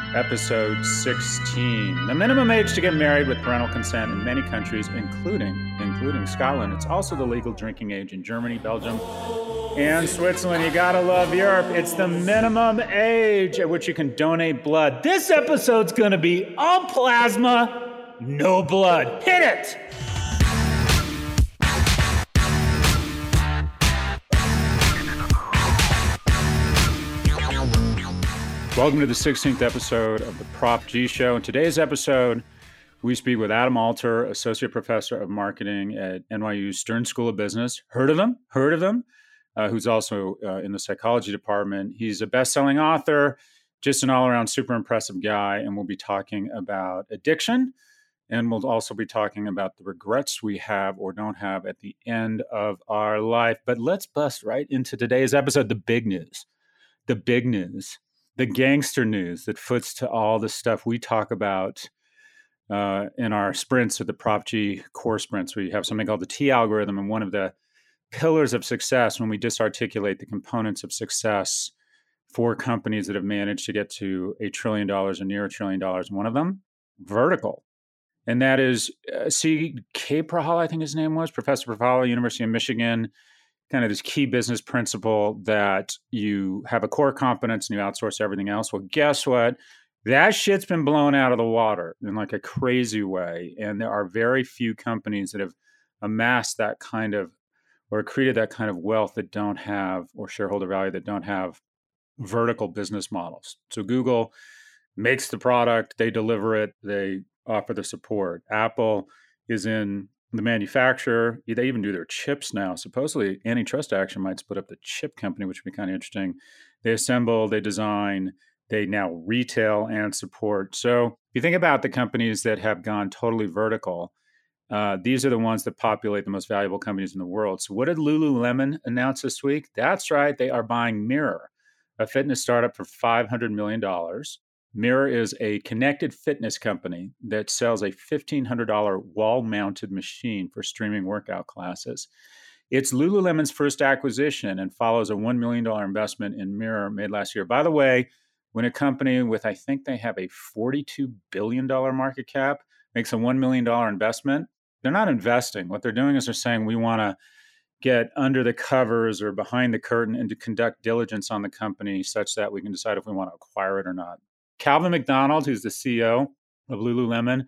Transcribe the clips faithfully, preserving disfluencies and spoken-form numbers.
episode sixteen. The minimum age to get married with parental consent in many countries, including including Scotland. It's also the legal drinking age in Germany, Belgium, and Switzerland. You gotta love Europe. It's the minimum age at which you can donate blood. This episode's gonna be all plasma, no blood. Hit it! Welcome to the sixteenth episode of the Prop G Show. In today's episode, we speak with Adam Alter, Associate Professor of Marketing at N Y U Stern School of Business. Heard of him? Heard of him? Uh, who's also uh, in the psychology department. He's a best-selling author, just an all-around super impressive guy, and we'll be talking about addiction, and we'll also be talking about the regrets we have or don't have at the end of our life. But let's bust right into today's episode, the big news. The big news. The gangster news that foots to all the stuff we talk about uh, in our sprints at the Prop G core sprints. We have something called the T algorithm, and one of the pillars of success when we disarticulate the components of success for companies that have managed to get to a trillion dollars or near a trillion dollars. One of them, vertical. And that is uh, C K. Prahala, I think his name was, Professor Prahala, University of Michigan, kind of this key business principle that you have a core competence and you outsource everything else. Well, guess what? That shit's been blown out of the water in like a crazy way. And there are very few companies that have amassed that kind of or created that kind of wealth that don't have, or shareholder value that don't have vertical business models. So Google makes the product, they deliver it, they offer the support. Apple is in the manufacturer. They even do their chips now. Supposedly, antitrust action might split up the chip company, which would be kind of interesting. They assemble, they design, they now retail and support. So if you think about the companies that have gone totally vertical, uh, these are the ones that populate the most valuable companies in the world. So what did Lululemon announce this week? That's right. They are buying Mirror, a fitness startup, for five hundred million dollars. Mirror is a connected fitness company that sells a fifteen hundred dollars wall-mounted machine for streaming workout classes. It's Lululemon's first acquisition and follows a one million dollars investment in Mirror made last year. By the way, when a company with, I think they have a forty-two billion dollars market cap, makes a one million dollars investment, they're not investing. What they're doing is they're saying, we want to get under the covers or behind the curtain and to conduct diligence on the company such that we can decide if we want to acquire it or not. Calvin McDonald, who's the C E O of Lululemon,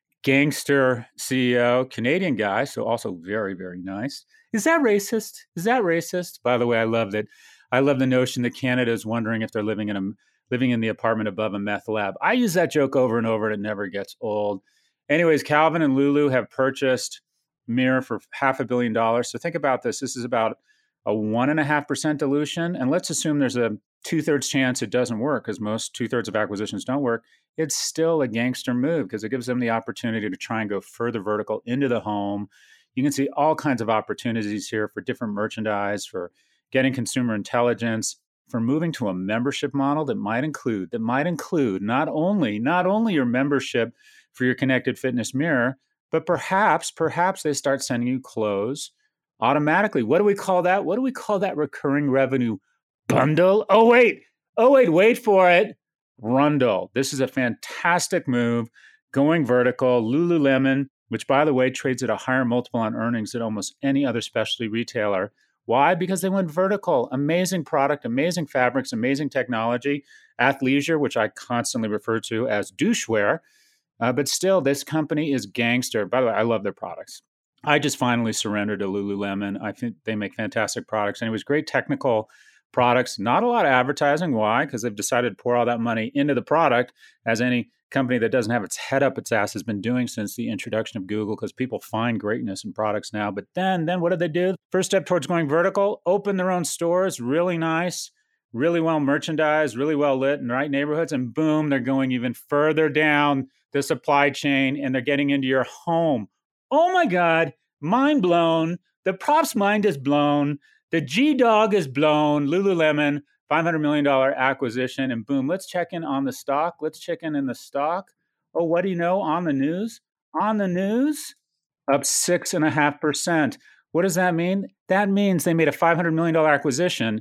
gangster C E O, Canadian guy, so also very, very nice. Is that racist? Is that racist? By the way, I love that. I love the notion that Canada is wondering if they're living in a living in the apartment above a meth lab. I use that joke over and over, and it never gets old. Anyways, Calvin and Lulu have purchased Mirror for half a billion dollars. So think about this. This is about a one and a half percent dilution, and let's assume there's a two-thirds chance it doesn't work, because most two-thirds of acquisitions don't work. It's still a gangster move because it gives them the opportunity to try and go further vertical into the home. You can see all kinds of opportunities here for different merchandise, for getting consumer intelligence, for moving to a membership model that might include that might include not only not only your membership for your connected fitness Mirror, but perhaps perhaps they start sending you clothes automatically. What do we call that? What do we call that recurring revenue bundle? Oh, wait. Oh, wait. Wait for it. Rundle. This is a fantastic move. Going vertical. Lululemon, which, by the way, trades at a higher multiple on earnings than almost any other specialty retailer. Why? Because they went vertical. Amazing product, amazing fabrics, amazing technology. Athleisure, which I constantly refer to as douchewear. Uh, but still, this company is gangster. By the way, I love their products. I just finally surrendered to Lululemon. I think they make fantastic products. And it was great technical products. Not a lot of advertising. Why? Because they've decided to pour all that money into the product, as any company that doesn't have its head up its ass has been doing since the introduction of Google, because people find greatness in products now. But then, then what did they do? First step towards going vertical, open their own stores, really nice, really well merchandised, really well lit in the right neighborhoods. And boom, they're going even further down the supply chain and they're getting into your home. Oh my God, mind blown. The prop's mind is blown. The G-Dog is blown. Lululemon, five hundred million dollars acquisition, and boom, let's check in on the stock. Let's check in in the stock. Oh, what do you know on the news? On the news, up six point five percent. What does that mean? That means they made a five hundred million dollars acquisition,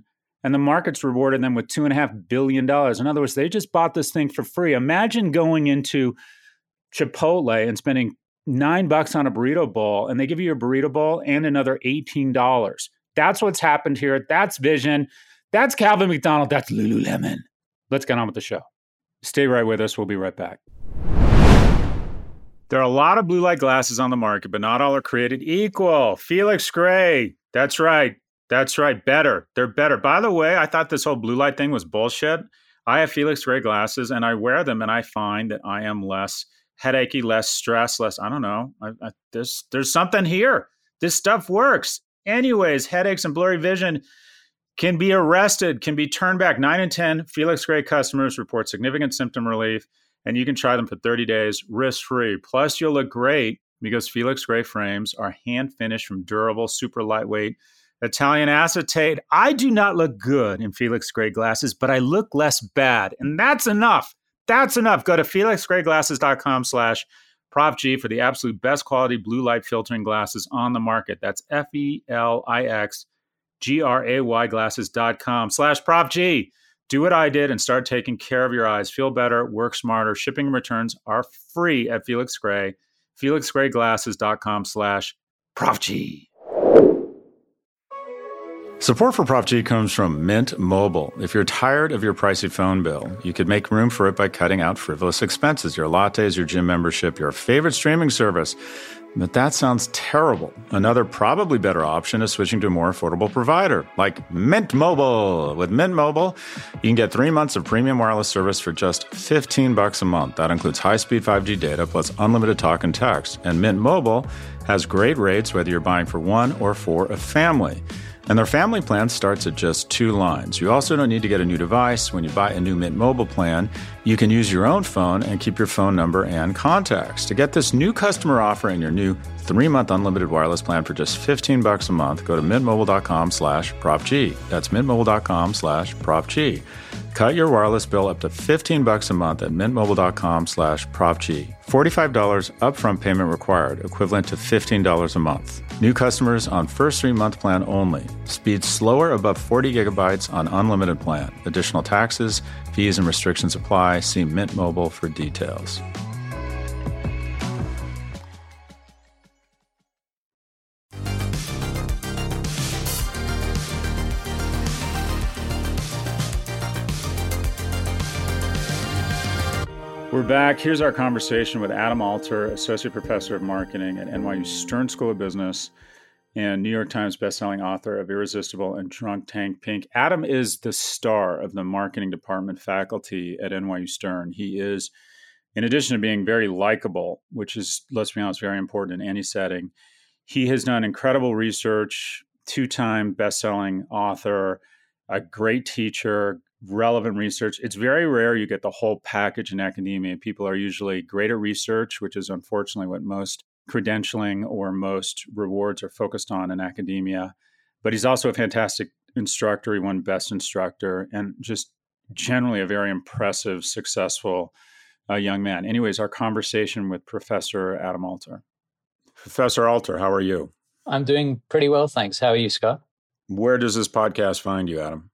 and the market's rewarded them with two and a half billion dollars. In other words, they just bought this thing for free. Imagine going into Chipotle and spending nine bucks on a burrito bowl, and they give you a burrito bowl and another eighteen dollars. That's what's happened here. That's vision. That's Calvin McDonald. That's Lululemon. Let's get on with the show. Stay right with us. We'll be right back. There are a lot of blue light glasses on the market, but not all are created equal. Felix Gray. That's right. That's right. Better. They're better. By the way, I thought this whole blue light thing was bullshit. I have Felix Gray glasses, and I wear them, and I find that I am less headachy, less stressed, less, I don't know. I, I, there's, there's something here. This stuff works. Anyways, headaches and blurry vision can be arrested, can be turned back. Nine in ten Felix Gray customers report significant symptom relief, and you can try them for thirty days risk-free. Plus, you'll look great because Felix Gray frames are hand-finished from durable, super lightweight Italian acetate. I do not look good in Felix Gray glasses, but I look less bad, and that's enough. That's enough. Go to felixgrayglasses.com slash Prop G for the absolute best quality blue light filtering glasses on the market. That's F-E-L-I-X-G-R-A-Y glasses.com slash Prop G. Do what I did and start taking care of your eyes. Feel better, work smarter. Shipping and returns are free at Felix Gray. felixgrayglasses.com slash Prop G. Support for Prop G comes from Mint Mobile. If you're tired of your pricey phone bill, you could make room for it by cutting out frivolous expenses, your lattes, your gym membership, your favorite streaming service. But that sounds terrible. Another probably better option is switching to a more affordable provider, like Mint Mobile. With Mint Mobile, you can get three months of premium wireless service for just fifteen bucks a month. That includes high-speed five G data plus unlimited talk and text. And Mint Mobile has great rates whether you're buying for one or for a family. And their family plan starts at just two lines. You also don't need to get a new device. When you buy a new Mint Mobile plan, you can use your own phone and keep your phone number and contacts. To get this new customer offer and your new three-month unlimited wireless plan for just fifteen bucks a month, go to mintmobile.com slash PropG. That's mintmobile.com slash PropG. Cut your wireless bill up to fifteen bucks a month at mintmobile.com slash PropG. forty-five dollars upfront payment required, equivalent to fifteen dollars a month. New customers on first three-month plan only. Speed slower above forty gigabytes on unlimited plan. Additional taxes, fees, and restrictions apply. See Mint Mobile for details. We're back. Here's our conversation with Adam Alter, Associate Professor of Marketing at N Y U Stern School of Business and New York Times bestselling author of Irresistible and Drunk Tank Pink. Adam is the star of the marketing department faculty at N Y U Stern. He is, in addition to being very likable, which is, let's be honest, very important in any setting, he has done incredible research, two-time bestselling author, a great teacher, relevant research. It's very rare you get the whole package in academia. People are usually great at research, which is unfortunately what most credentialing or most rewards are focused on in academia. But he's also a fantastic instructor. He won Best Instructor and just generally a very impressive, successful uh, young man. Anyways, our conversation with Professor Adam Alter. Professor Alter, how are you? I'm doing pretty well, thanks. How are you, Scott? Where does this podcast find you, Adam?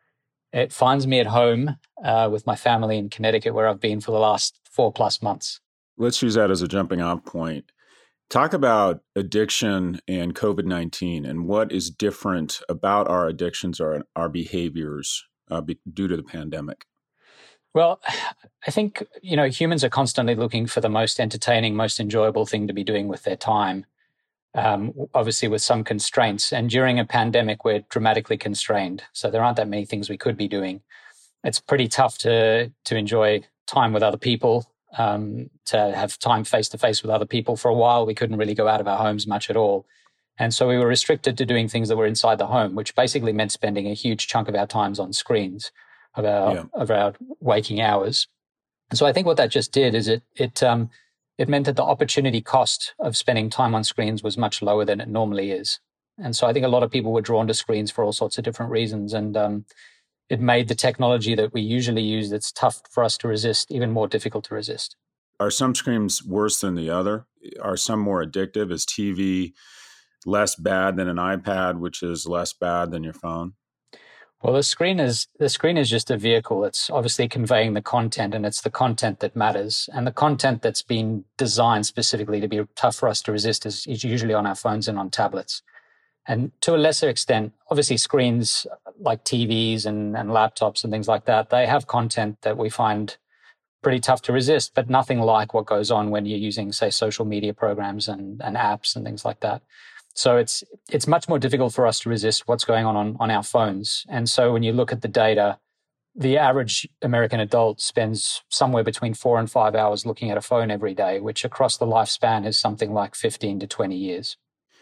It finds me at home uh, with my family in Connecticut, where I've been for the last four plus months. Let's use that as a jumping off point. Talk about addiction and COVID nineteen and what is different about our addictions or our behaviors uh, be, due to the pandemic. Well, I think, you know, humans are constantly looking for the most entertaining, most enjoyable thing to be doing with their time. Um, obviously with some constraints. And during a pandemic, we're dramatically constrained. So there aren't that many things we could be doing. It's pretty tough to to enjoy time with other people, um, to have time face-to-face with other people. For a while, we couldn't really go out of our homes much at all. And so we were restricted to doing things that were inside the home, which basically meant spending a huge chunk of our times on screens, of our, yeah. of our waking hours. And so I think what that just did is it it um, it meant that the opportunity cost of spending time on screens was much lower than it normally is. And so I think a lot of people were drawn to screens for all sorts of different reasons. And um, it made the technology that we usually use that's tough for us to resist even more difficult to resist. Are some screens worse than the other? Are some more addictive? Is T V less bad than an iPad, which is less bad than your phone? Well, the screen is the screen is just a vehicle. It's obviously conveying the content, and it's the content that matters. And the content that's been designed specifically to be tough for us to resist is, is usually on our phones and on tablets. And to a lesser extent, obviously screens like T Vs and, and laptops and things like that, they have content that we find pretty tough to resist, but nothing like what goes on when you're using, say, social media programs and, and apps and things like that. So it's it's much more difficult for us to resist what's going on, on on our phones. And so when you look at the data, the average American adult spends somewhere between four and five hours looking at a phone every day, which across the lifespan is something like fifteen to twenty years.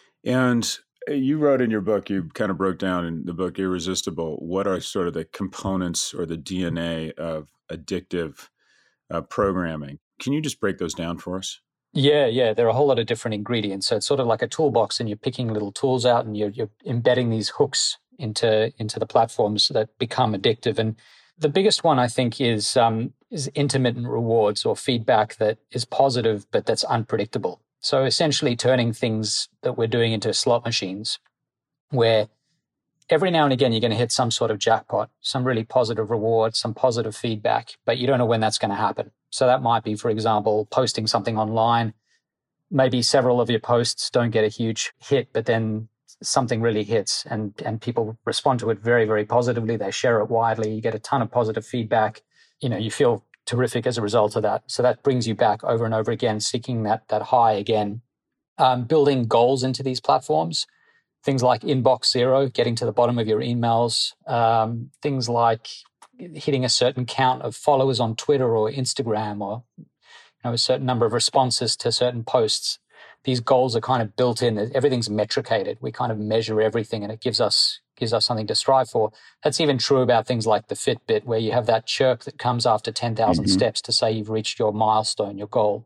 And you wrote in your book, you kind of broke down in the book Irresistible, what are sort of the components or the D N A of addictive uh, programming. Can you just break those down for us? Yeah, yeah. There are a whole lot of different ingredients. So it's sort of like a toolbox, and you're picking little tools out, and you're, you're embedding these hooks into into the platforms that become addictive. And the biggest one, I think, is um, is intermittent rewards or feedback that is positive but that's unpredictable. So essentially, turning things that we're doing into slot machines, where every now and again you're going to hit some sort of jackpot, some really positive reward, some positive feedback, but you don't know when that's going to happen. So that might be, for example, posting something online. Maybe several of your posts don't get a huge hit, but then something really hits and, and people respond to it very, very positively. They share it widely. You get a ton of positive feedback. You know, you feel terrific as a result of that. So that brings you back over and over again, seeking that, that high again. Um, building goals into these platforms. Things like inbox zero, getting to the bottom of your emails. Um, things like hitting a certain count of followers on Twitter or Instagram, or you know, a certain number of responses to certain posts. These goals are kind of built in. Everything's metricated. We kind of measure everything, and it gives us gives us something to strive for. That's even true about things like the Fitbit, where you have that chirp that comes after ten thousand mm-hmm. steps to say you've reached your milestone, your goal.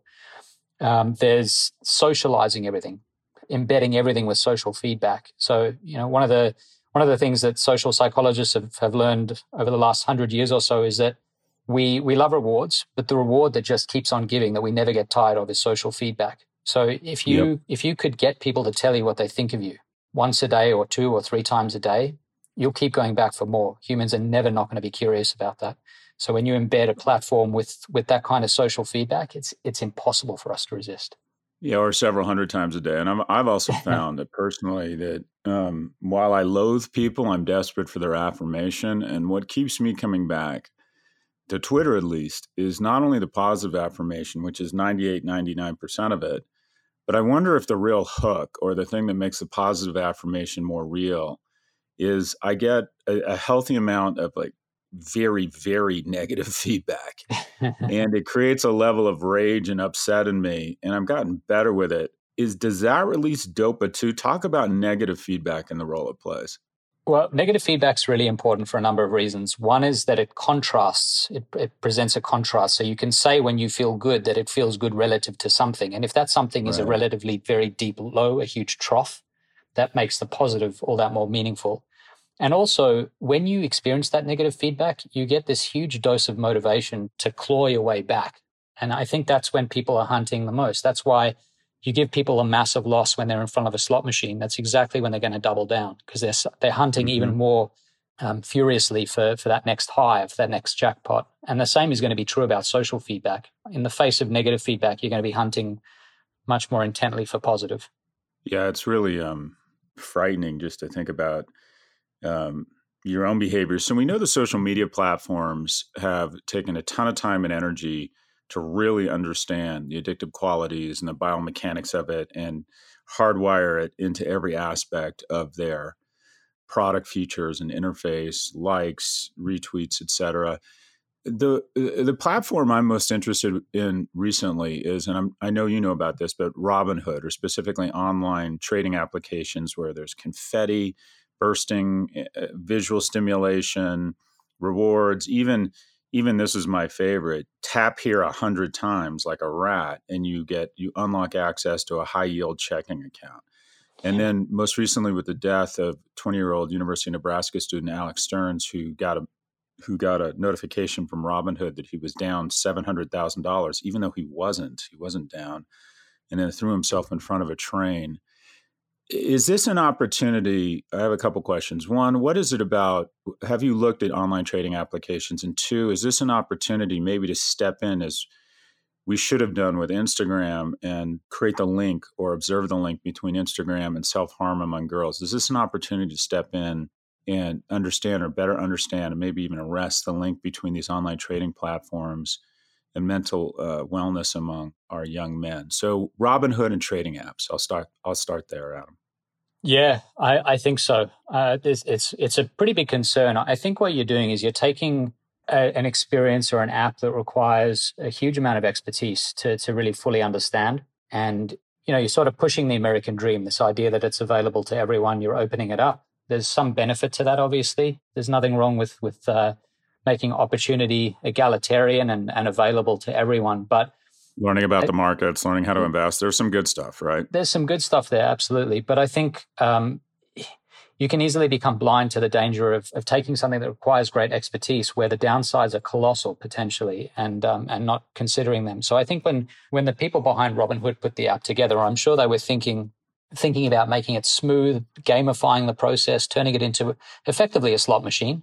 Um, there's socializing everything, embedding everything with social feedback. So, you know, one of the one of the things that social psychologists have, have learned over the last hundred years or so is that we we love rewards, but the reward that just keeps on giving, that we never get tired of, is social feedback. So if you yep. if you could get people to tell you what they think of you once a day or two or three times a day, you'll keep going back for more. Humans are never not going to be curious about that. So when you embed a platform with with that kind of social feedback, it's it's impossible for us to resist. Yeah, or several hundred times a day. And I'm, I've also found that personally that um, while I loathe people, I'm desperate for their affirmation. And what keeps me coming back to Twitter, at least, is not only the positive affirmation, which is ninety-eight, ninety-nine percent of it, but I wonder if the real hook, or the thing that makes the positive affirmation more real, is I get a, a healthy amount of like very, very negative feedback. And it creates a level of rage and upset in me. And I've gotten better with it. Is does that release dopa too? Talk about negative feedback and the role it plays. Well, negative feedback is really important for a number of reasons. One is that it contrasts, it, it presents a contrast. So you can say when you feel good that it feels good relative to something. And if that something is right. a relatively very deep low, a huge trough, that makes the positive all that more meaningful. And also, when you experience that negative feedback, you get this huge dose of motivation to claw your way back. And I think that's when people are hunting the most. That's why you give people a massive loss when they're in front of a slot machine. That's exactly when they're going to double down, because they're they're hunting mm-hmm. even more um, furiously for, for that next high, for that next jackpot. And the same is going to be true about social feedback. In the face of negative feedback, you're going to be hunting much more intently for positive. Yeah, it's really um, frightening just to think about um, your own behavior. So we know the social media platforms have taken a ton of time and energy to really understand the addictive qualities and the biomechanics of it and hardwire it into every aspect of their product features and interface, likes, retweets, et cetera. The the platform I'm most interested in recently is, and I'm, I know you know about this, but Robinhood, or specifically online trading applications where there's confetti, bursting, uh, visual stimulation, rewards, even even this is my favorite, tap here a hundred times like a rat, and you get you unlock access to a high yield checking account. And then most recently with the death of twenty-year-old University of Nebraska student Alex Stearns, who got a who got a notification from Robinhood that he was down seven hundred thousand dollars, even though he wasn't. He wasn't down, and then threw himself in front of a train. Is this an opportunity? I have a couple questions. One, what is it about? Have you looked at online trading applications? And two, is this an opportunity maybe to step in as we should have done with Instagram and create the link or observe the link between Instagram and self-harm among girls? Is this an opportunity to step in and understand or better understand and maybe even arrest the link between these online trading platforms and mental uh, wellness among our young men? So Robinhood and trading apps. I'll start. I'll start there, Adam. Yeah, I, I think so. Uh, it's, it's it's a pretty big concern. I think what you're doing is you're taking a, an experience or an app that requires a huge amount of expertise to to really fully understand, and you know you're sort of pushing the American dream. This idea that it's available to everyone. You're opening it up. There's some benefit to that, obviously. There's nothing wrong with with uh, making opportunity egalitarian and, and available to everyone, but learning about the markets, learning how to invest. There's some good stuff, right? There's some good stuff there, absolutely. But I think um, you can easily become blind to the danger of, of taking something that requires great expertise where the downsides are colossal potentially and um, and not considering them. So I think when when the people behind Robinhood put the app together, I'm sure they were thinking thinking about making it smooth, gamifying the process, turning it into effectively a slot machine,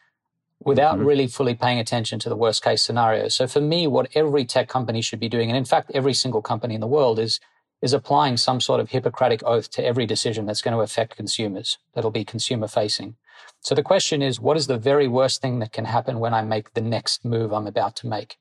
without mm-hmm. really fully paying attention to the worst case scenario. So for me, what every tech company should be doing, and in fact, every single company in the world is, is applying some sort of Hippocratic oath to every decision that's going to affect consumers, that'll be consumer facing. So the question is, what is the very worst thing that can happen when I make the next move I'm about to make?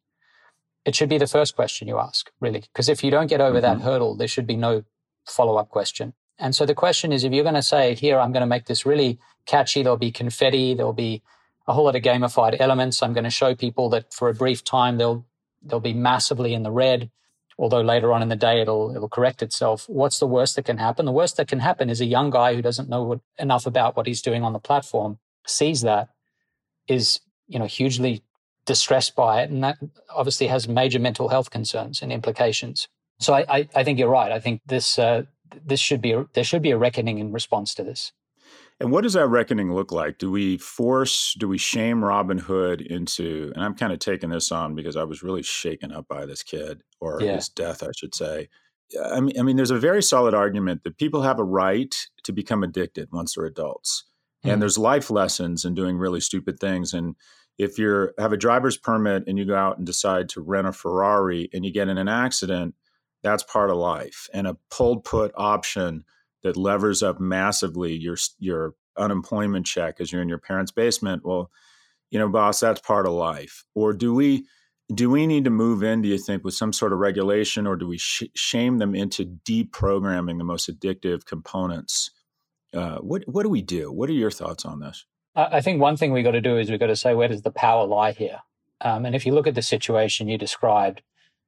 It should be the first question you ask, really, because if you don't get over mm-hmm. that hurdle, there should be no follow-up question. And so the question is, if you're going to say, here, I'm going to make this really catchy, there'll be confetti, there'll be a whole lot of gamified elements. I'm going to show people that for a brief time, they'll they'll be massively in the red, although later on in the day, it'll it'll correct itself. What's the worst that can happen? The worst that can happen is a young guy who doesn't know what, enough about what he's doing on the platform, sees that, is you know hugely distressed by it, and that obviously has major mental health concerns and implications. So I, I, I think you're right. I think this uh, this should be a, there should be a reckoning in response to this. And what does that reckoning look like? Do we force, do we shame Robinhood into, and I'm kind of taking this on because I was really shaken up by this kid, or yeah. his death, I should say. I mean, I mean, there's a very solid argument that people have a right to become addicted once they're adults. Mm-hmm. And there's life lessons in doing really stupid things. And if you have a driver's permit and you go out and decide to rent a Ferrari and you get in an accident, that's part of life. And a pulled put option that levers up massively your your unemployment check as you're in your parents' basement. Well, you know, boss, that's part of life. Or do we do we need to move in, do you think, with some sort of regulation, or do we sh- shame them into deprogramming the most addictive components? Uh, what what do we do? What are your thoughts on this? I think one thing we got to do is we've got to say, where does the power lie here? Um, and if you look at the situation you described,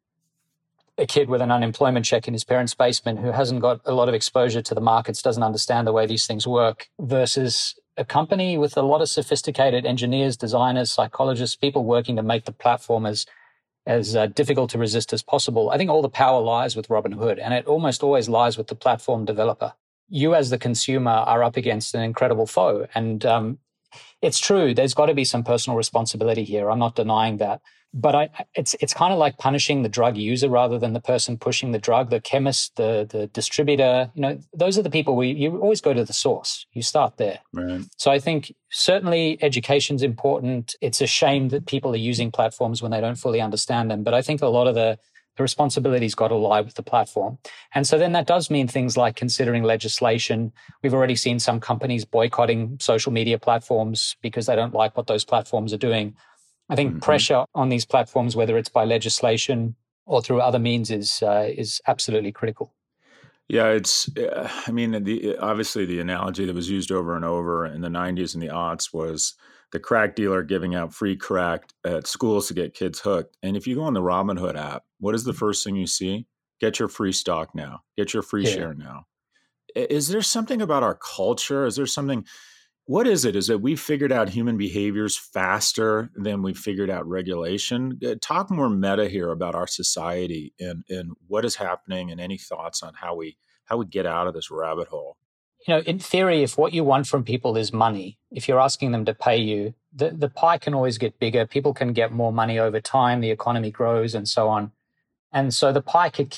a kid with an unemployment check in his parents' basement who hasn't got a lot of exposure to the markets, doesn't understand the way these things work, versus a company with a lot of sophisticated engineers, designers, psychologists, people working to make the platform as, as uh, difficult to resist as possible. I think all the power lies with Robinhood, and it almost always lies with the platform developer. You as the consumer are up against an incredible foe. And um, it's true, there's got to be some personal responsibility here. I'm not denying that. But I, it's it's kind of like punishing the drug user rather than the person pushing the drug, the chemist, the the distributor. You know, those are the people we you always go to the source. You start there. Right. So I think certainly education's important. It's a shame that people are using platforms when they don't fully understand them. But I think a lot of the, the responsibility's got to lie with the platform. And so then that does mean things like considering legislation. We've already seen some companies boycotting social media platforms because they don't like what those platforms are doing. I think mm-hmm. pressure on these platforms, whether it's by legislation or through other means, is uh, is absolutely critical. Yeah, it's. Uh, I mean, the, obviously, the analogy that was used over and over in the nineties and the aughts was the crack dealer giving out free crack at schools to get kids hooked. And if you go on the Robinhood app, what is the first thing you see? Get your free stock now. Get your free yeah. share now. Is there something about our culture? Is there something? What is it? Is it we figured out human behaviors faster than we figured out regulation? Talk more meta here about our society and, and what is happening, and any thoughts on how we how we get out of this rabbit hole. You know, in theory, if what you want from people is money, if you're asking them to pay you, the, the pie can always get bigger. People can get more money over time. The economy grows and so on. And so the pie could keep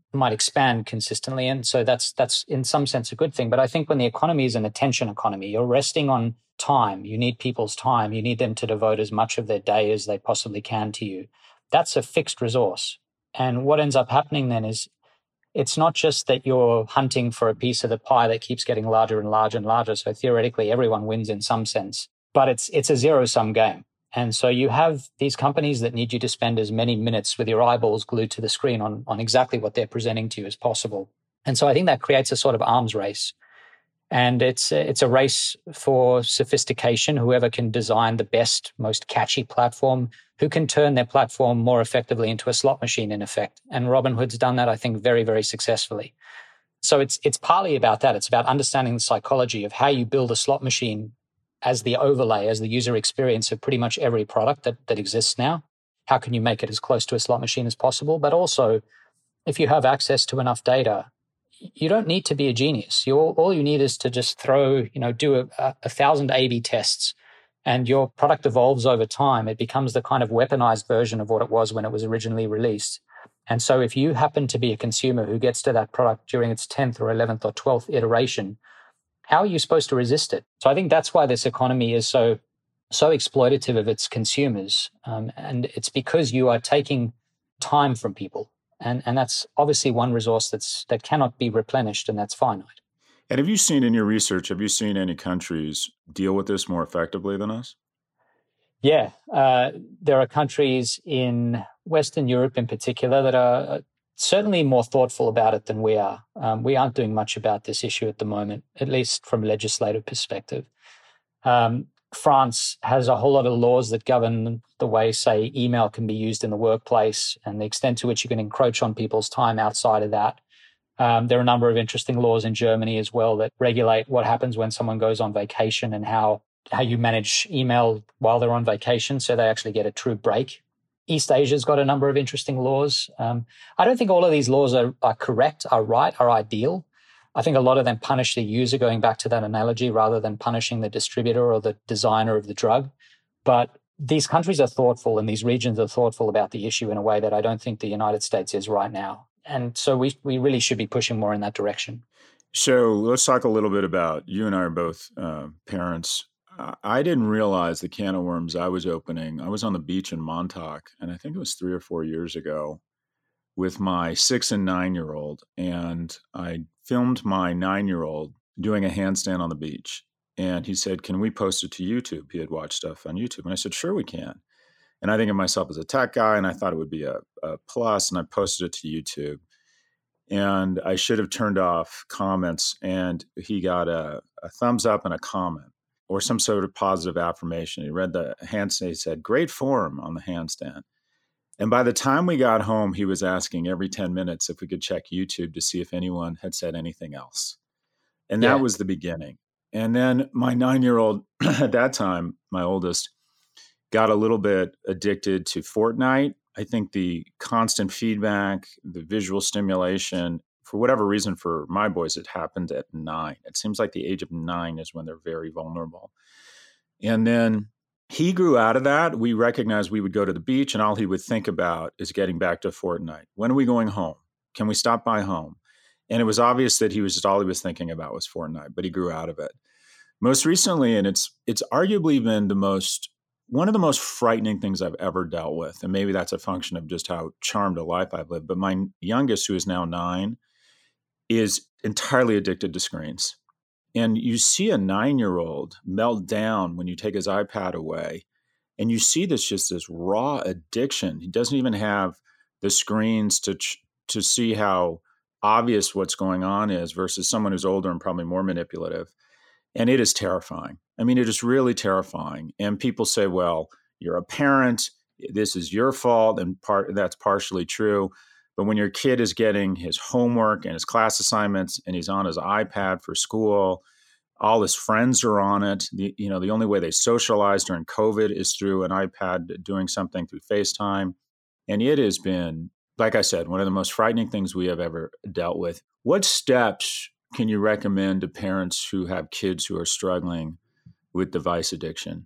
might expand consistently. And so that's that's in some sense a good thing. But I think when the economy is an attention economy, you're resting on time. You need people's time. You need them to devote as much of their day as they possibly can to you. That's a fixed resource. And what ends up happening then is it's not just that you're hunting for a piece of the pie that keeps getting larger and larger and larger. So theoretically, everyone wins in some sense, but it's it's a zero-sum game. And so you have these companies that need you to spend as many minutes with your eyeballs glued to the screen on, on exactly what they're presenting to you as possible. And so I think that creates a sort of arms race. And it's it's a race for sophistication. Whoever can design the best, most catchy platform, who can turn their platform more effectively into a slot machine, in effect. And Robinhood's done that, I think, very, very successfully. So it's it's partly about that. It's about understanding the psychology of how you build a slot machine as the overlay, as the user experience of pretty much every product that, that exists now. How can you make it as close to a slot machine as possible? But also, if you have access to enough data, you don't need to be a genius. You all, all you need is to just throw, you know, do a, a, a thousand A B tests, and your product evolves over time. It becomes the kind of weaponized version of what it was when it was originally released. And so if you happen to be a consumer who gets to that product during its tenth or eleventh or twelfth iteration, how are you supposed to resist it? So I think that's why this economy is so so exploitative of its consumers. Um, and it's because you are taking time from people. And, and that's obviously one resource that's that cannot be replenished, and that's finite. And have you seen in your research, have you seen any countries deal with this more effectively than us? Yeah, uh, there are countries in Western Europe in particular that are certainly more thoughtful about it than we are. Um, we aren't doing much about this issue at the moment, at least from a legislative perspective. Um, France has a whole lot of laws that govern the way, say, email can be used in the workplace and the extent to which you can encroach on people's time outside of that. Um, there are a number of interesting laws in Germany as well that regulate what happens when someone goes on vacation and how, how you manage email while they're on vacation so they actually get a true break. East Asia's got a number of interesting laws. Um, I don't think all of these laws are, are correct, are right, are ideal. I think a lot of them punish the user, going back to that analogy, rather than punishing the distributor or the designer of the drug. But these countries are thoughtful and these regions are thoughtful about the issue in a way that I don't think the United States is right now. And so we we really should be pushing more in that direction. So let's talk a little bit about, you and I are both uh, parents. I didn't realize the can of worms I was opening. I was on the beach in Montauk, and I think it was three or four years ago, with my six and nine-year-old, and I filmed my nine-year-old doing a handstand on the beach. And he said, can we post it to YouTube? He had watched stuff on YouTube. And I said, sure we can. And I think of myself as a tech guy, and I thought it would be a, a plus, and I posted it to YouTube. And I should have turned off comments, and he got a, a thumbs up and a comment or some sort of positive affirmation. He read the handstand, he said, great form on the handstand. And by the time we got home, he was asking every ten minutes if we could check YouTube to see if anyone had said anything else. And that yeah. was the beginning. And then my nine-year-old at that time, my oldest, got a little bit addicted to Fortnite. I think the constant feedback, the visual stimulation, for whatever reason, for my boys, it happened at nine. It seems like the age of nine is when they're very vulnerable. And then he grew out of that. We recognized we would go to the beach and all he would think about is getting back to Fortnite. When are we going home? Can we stop by home? And it was obvious that he was just all he was thinking about was Fortnite, but he grew out of it. Most recently, and it's it's arguably been the most, one of the most frightening things I've ever dealt with. And maybe that's a function of just how charmed a life I've lived. But my youngest, who is now nine, is entirely addicted to screens. And you see a nine-year-old melt down when you take his iPad away. And you see this just this raw addiction. He doesn't even have the screens to to see how obvious what's going on is versus someone who's older and probably more manipulative. And it is terrifying. I mean, it is really terrifying. And people say, well, you're a parent. This is your fault. And part that's partially true. But when your kid is getting his homework and his class assignments and he's on his iPad for school, all his friends are on it. The, you know, the only way they socialize during COVID is through an iPad doing something through FaceTime. And it has been, like I said, one of the most frightening things we have ever dealt with. What steps can you recommend to parents who have kids who are struggling with device addiction?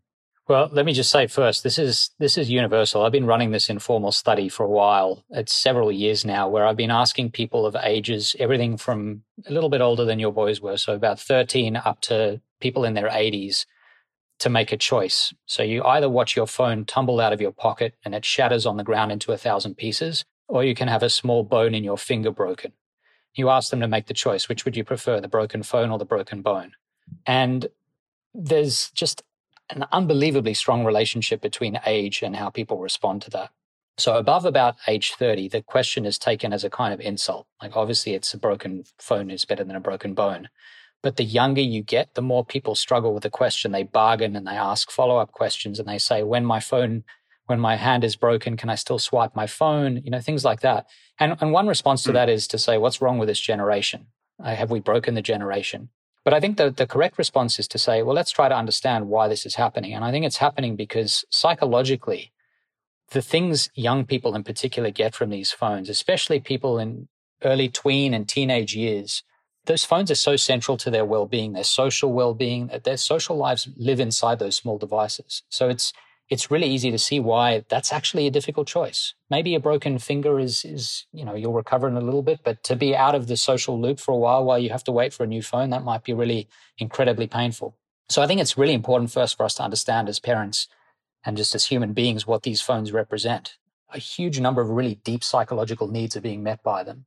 Well, let me just say first, this is this is universal. I've been running this informal study for a while. It's several years now where I've been asking people of ages, everything from a little bit older than your boys were, so about thirteen up to people in their eighties, to make a choice. So you either watch your phone tumble out of your pocket and it shatters on the ground into a thousand pieces, or you can have a small bone in your finger broken. You ask them to make the choice. Which would you prefer, the broken phone or the broken bone? And there's just an unbelievably strong relationship between age and how people respond to that. So above about age thirty, the question is taken as a kind of insult. Like, obviously it's a broken phone is better than a broken bone. But the younger you get, the more people struggle with the question. They bargain and they ask follow-up questions and they say, when my phone, when my hand is broken, can I still swipe my phone? You know, things like that. And, and one response to that is to say, what's wrong with this generation? Uh, have we broken the generation? But I think the, the correct response is to say, well, let's try to understand why this is happening. And I think it's happening because psychologically, the things young people in particular get from these phones, especially people in early tween and teenage years, those phones are so central to their well-being, their social well-being, their social lives live inside those small devices. So it's it's really easy to see why that's actually a difficult choice. Maybe a broken finger is, is, you know, you'll recover in a little bit, but to be out of the social loop for a while while you have to wait for a new phone, that might be really incredibly painful. So I think it's really important first for us to understand as parents and just as human beings what these phones represent. A huge number of really deep psychological needs are being met by them.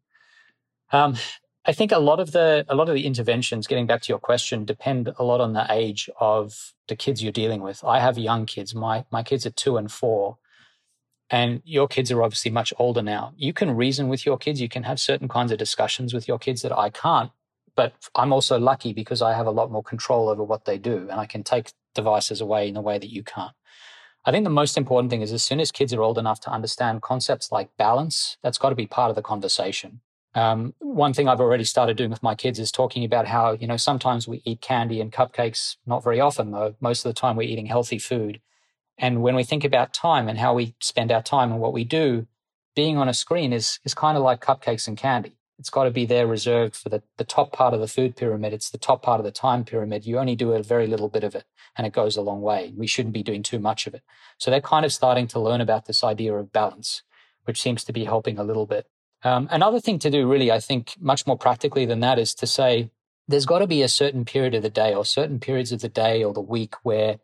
Um, I think a lot of the a lot of the interventions, getting back to your question, depend a lot on the age of the kids you're dealing with. I have young kids. My my kids are two and four, and your kids are obviously much older now. You can reason with your kids. You can have certain kinds of discussions with your kids that I can't. But I'm also lucky because I have a lot more control over what they do, and I can take devices away in a way that you can't. I think the most important thing is as soon as kids are old enough to understand concepts like balance, that's got to be part of the conversation. Um, one thing I've already started doing with my kids is talking about how, you know, sometimes we eat candy and cupcakes, not very often though. Most of the time we're eating healthy food. And when we think about time and how we spend our time and what we do, being on a screen is is kind of like cupcakes and candy. It's got to be there reserved for the, the top part of the food pyramid. It's the top part of the time pyramid. You only do a very little bit of it and it goes a long way. We shouldn't be doing too much of it. So they're kind of starting to learn about this idea of balance, which seems to be helping a little bit. Um, another thing to do really, I think, much more practically than that is to say there's got to be a certain period of the day or certain periods of the day or the week where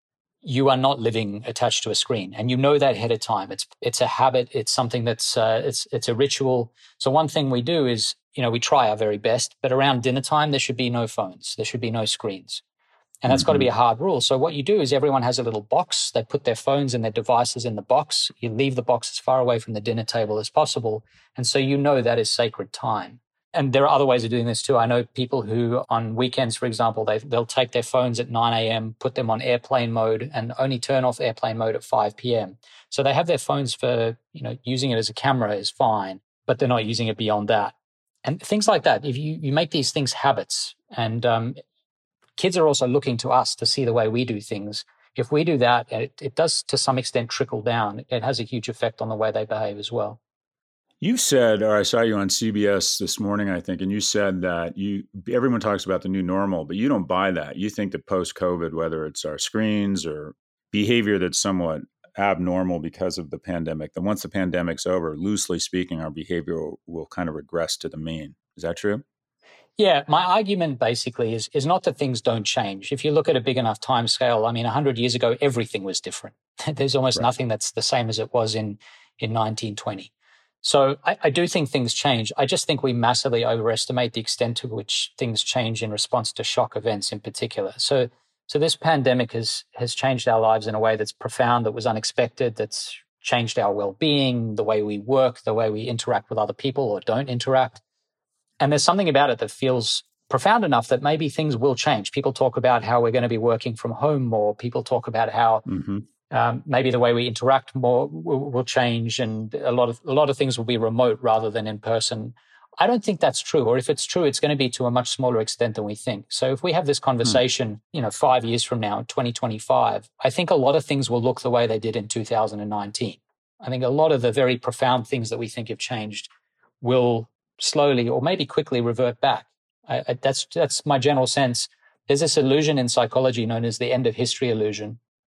you are not living attached to a screen, and you know that ahead of time. It's it's a habit. It's something that's uh, it's it's a ritual. So one thing we do is, you know, we try our very best, but around dinner time there should be no phones. There should be no screens. And that's mm-hmm. got to be a hard rule. So what you do is everyone has a little box. They put their phones and their devices in the box. You leave the box as far away from the dinner table as possible. And so you know that is sacred time. And there are other ways of doing this too. I know people who on weekends, for example, they, they'll take their phones at nine a.m., put them on airplane mode and only turn off airplane mode at five p.m. So they have their phones for, you know, using it as a camera is fine, but they're not using it beyond that. And things like that. If you, you make these things habits, and um, kids are also looking to us to see the way we do things. If we do that, it, it does to some extent trickle down. It has a huge effect on the way they behave as well. You said, or I saw you on C B S this morning, I think, and you said that you everyone talks about the new normal, but you don't buy that. You think that post-COVID, whether it's our screens or behavior that's somewhat abnormal because of the pandemic, that once the pandemic's over, loosely speaking, our behavior will, will kind of regress to the mean. Is that true? Yeah, my argument basically is, is not that things don't change. If you look at a big enough time scale, I mean, one hundred years ago, everything was different. There's almost right. nothing that's the same as it was in, in nineteen twenty. So I, I do think things change. I just think we massively overestimate the extent to which things change in response to shock events in particular. So so this pandemic has has changed our lives in a way that's profound, that was unexpected, that's changed our well-being, the way we work, the way we interact with other people or don't interact. And there's something about it that feels profound enough that maybe things will change. People talk about how we're going to be working from home more. People talk about how mm-hmm. um, maybe the way we interact more will, will change, and a lot of a lot of things will be remote rather than in person. I don't think that's true, or if it's true, it's going to be to a much smaller extent than we think. So if we have this conversation, mm. you know, five years from now, twenty twenty-five, I think a lot of things will look the way they did in two thousand nineteen. I think a lot of the very profound things that we think have changed will slowly or maybe quickly revert back. I, I, that's that's my general sense. There's this illusion in psychology known as the end of history illusion,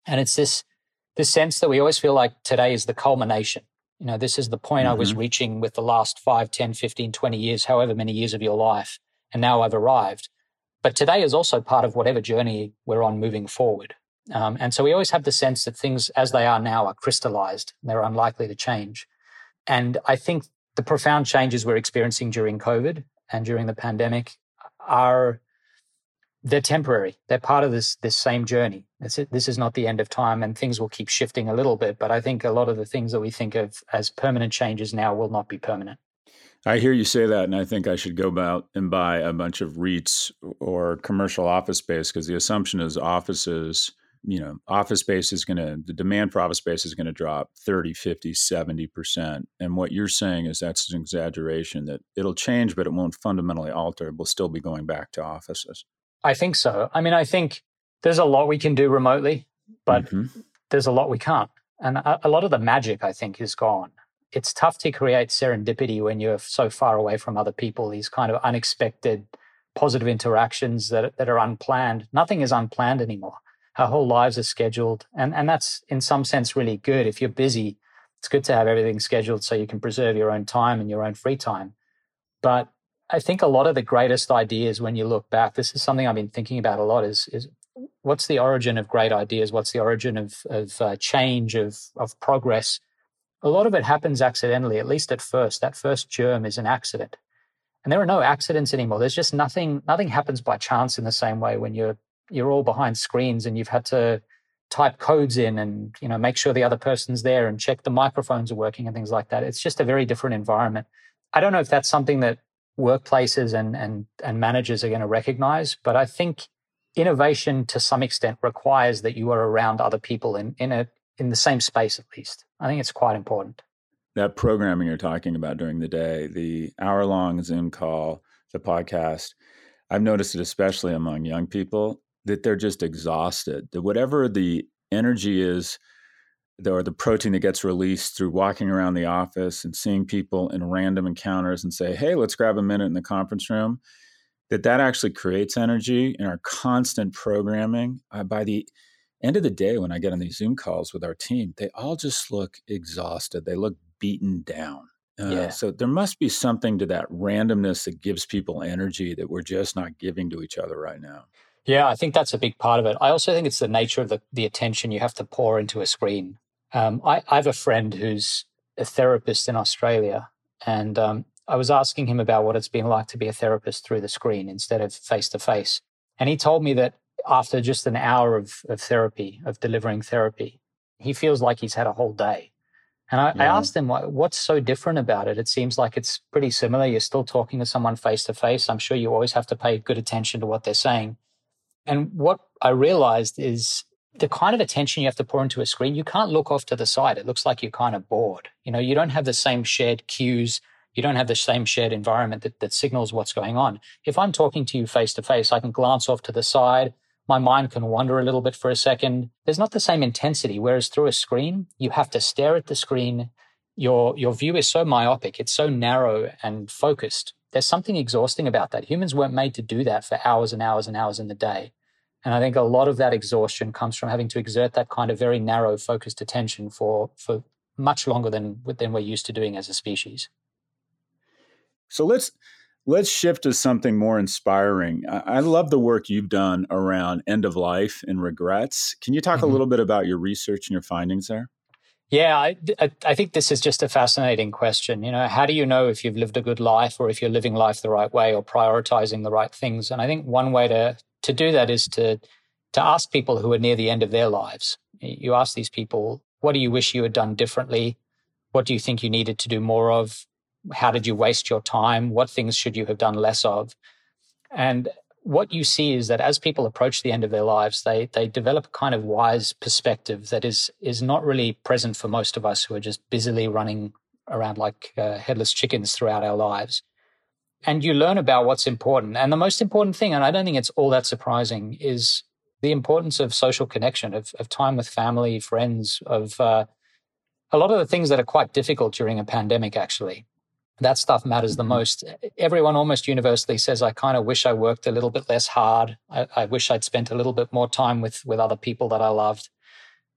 And it's this, this sense that we always feel like today is the culmination. You know, this is the point mm-hmm. I was reaching with the last five, ten, fifteen, twenty years, however many years of your life. And now I've arrived. But today is also part of whatever journey we're on moving forward. Um, and so we always have the sense that things as they are now are crystallized. They're unlikely to change. And I think the profound changes we're experiencing during COVID and during the pandemic are, they're temporary. They're part of this this same journey. It's, this is not the end of time, and things will keep shifting a little bit. But I think a lot of the things that we think of as permanent changes now will not be permanent. I hear you say that, and I think I should go out and buy a bunch of REITs or commercial office space, because the assumption is offices, you know, office space is going to, the demand for office space is going to drop thirty, fifty, seventy percent. And what you're saying is that's an exaggeration, that it'll change, but it won't fundamentally alter. We'll still be going back to offices. I think so. I mean, I think there's a lot we can do remotely, but mm-hmm. there's a lot we can't. And a, a lot of the magic, I think, is gone. It's tough to create serendipity when you're so far away from other people, these kind of unexpected positive interactions that, that are unplanned. Nothing is unplanned anymore. Our whole lives are scheduled. And, and that's in some sense really good. If you're busy, it's good to have everything scheduled so you can preserve your own time and your own free time. But I think a lot of the greatest ideas, when you look back, this is something I've been thinking about a lot, is, is what's the origin of great ideas? What's the origin of, of uh, change, of, of progress? A lot of it happens accidentally, at least at first. That first germ is an accident. And there are no accidents anymore. There's just nothing, nothing happens by chance in the same way when you're you're all behind screens and you've had to type codes in and, you know, make sure the other person's there and check the microphones are working and things like that. It's just a very different environment. I don't know if that's something that workplaces and and and managers are going to recognize, but I think innovation to some extent requires that you are around other people in in a in the same space at least. I think it's quite important. That programming you're talking about during the day, the hour-long Zoom call, the podcast, I've noticed it especially among young people, that they're just exhausted. That whatever the energy is, or the protein that gets released through walking around the office and seeing people in random encounters and say, hey, let's grab a minute in the conference room, that that actually creates energy in our constant programming. Uh, by the end of the day, when I get on these Zoom calls with our team, they all just look exhausted. They look beaten down. Uh, yeah. So there must be something to that randomness that gives people energy that we're just not giving to each other right now. Yeah, I think that's a big part of it. I also think it's the nature of the, the attention you have to pour into a screen. Um, I, I have a friend who's a therapist in Australia, and um, I was asking him about what it's been like to be a therapist through the screen instead of face-to-face. And he told me that after just an hour of, of therapy, of delivering therapy, he feels like he's had a whole day. And I, yeah. I asked him, what's so different about it? It seems like it's pretty similar. You're still talking to someone face-to-face. I'm sure you always have to pay good attention to what they're saying. And what I realized is the kind of attention you have to pour into a screen, you can't look off to the side. It looks like you're kind of bored. You know, you don't have the same shared cues. You don't have the same shared environment that, that signals what's going on. If I'm talking to you face-to-face, I can glance off to the side. My mind can wander a little bit for a second. There's not the same intensity, whereas through a screen, you have to stare at the screen. Your, your view is so myopic. It's so narrow and focused. There's something exhausting about that. Humans weren't made to do that for hours and hours and hours in the day. And I think a lot of that exhaustion comes from having to exert that kind of very narrow, focused attention for, for much longer than, than we're used to doing as a species. So let's let's shift to something more inspiring. I, I love the work you've done around end of life and regrets. Can you talk mm-hmm. a little bit about your research and your findings there? Yeah, I, I think this is just a fascinating question. You know, how do you know if you've lived a good life or if you're living life the right way or prioritizing the right things? And I think one way to to do that is to to ask people who are near the end of their lives. You ask these people, what do you wish you had done differently? What do you think you needed to do more of? How did you waste your time? What things should you have done less of? And what you see is that as people approach the end of their lives, they they develop a kind of wise perspective that is is not really present for most of us who are just busily running around like uh, headless chickens throughout our lives. And you learn about what's important. And the most important thing, and I don't think it's all that surprising, is the importance of social connection, of, of time with family, friends, of uh, a lot of the things that are quite difficult during a pandemic, actually. That stuff matters the most. Everyone almost universally says, I kind of wish I worked a little bit less hard. I, I wish I'd spent a little bit more time with, with other people that I loved.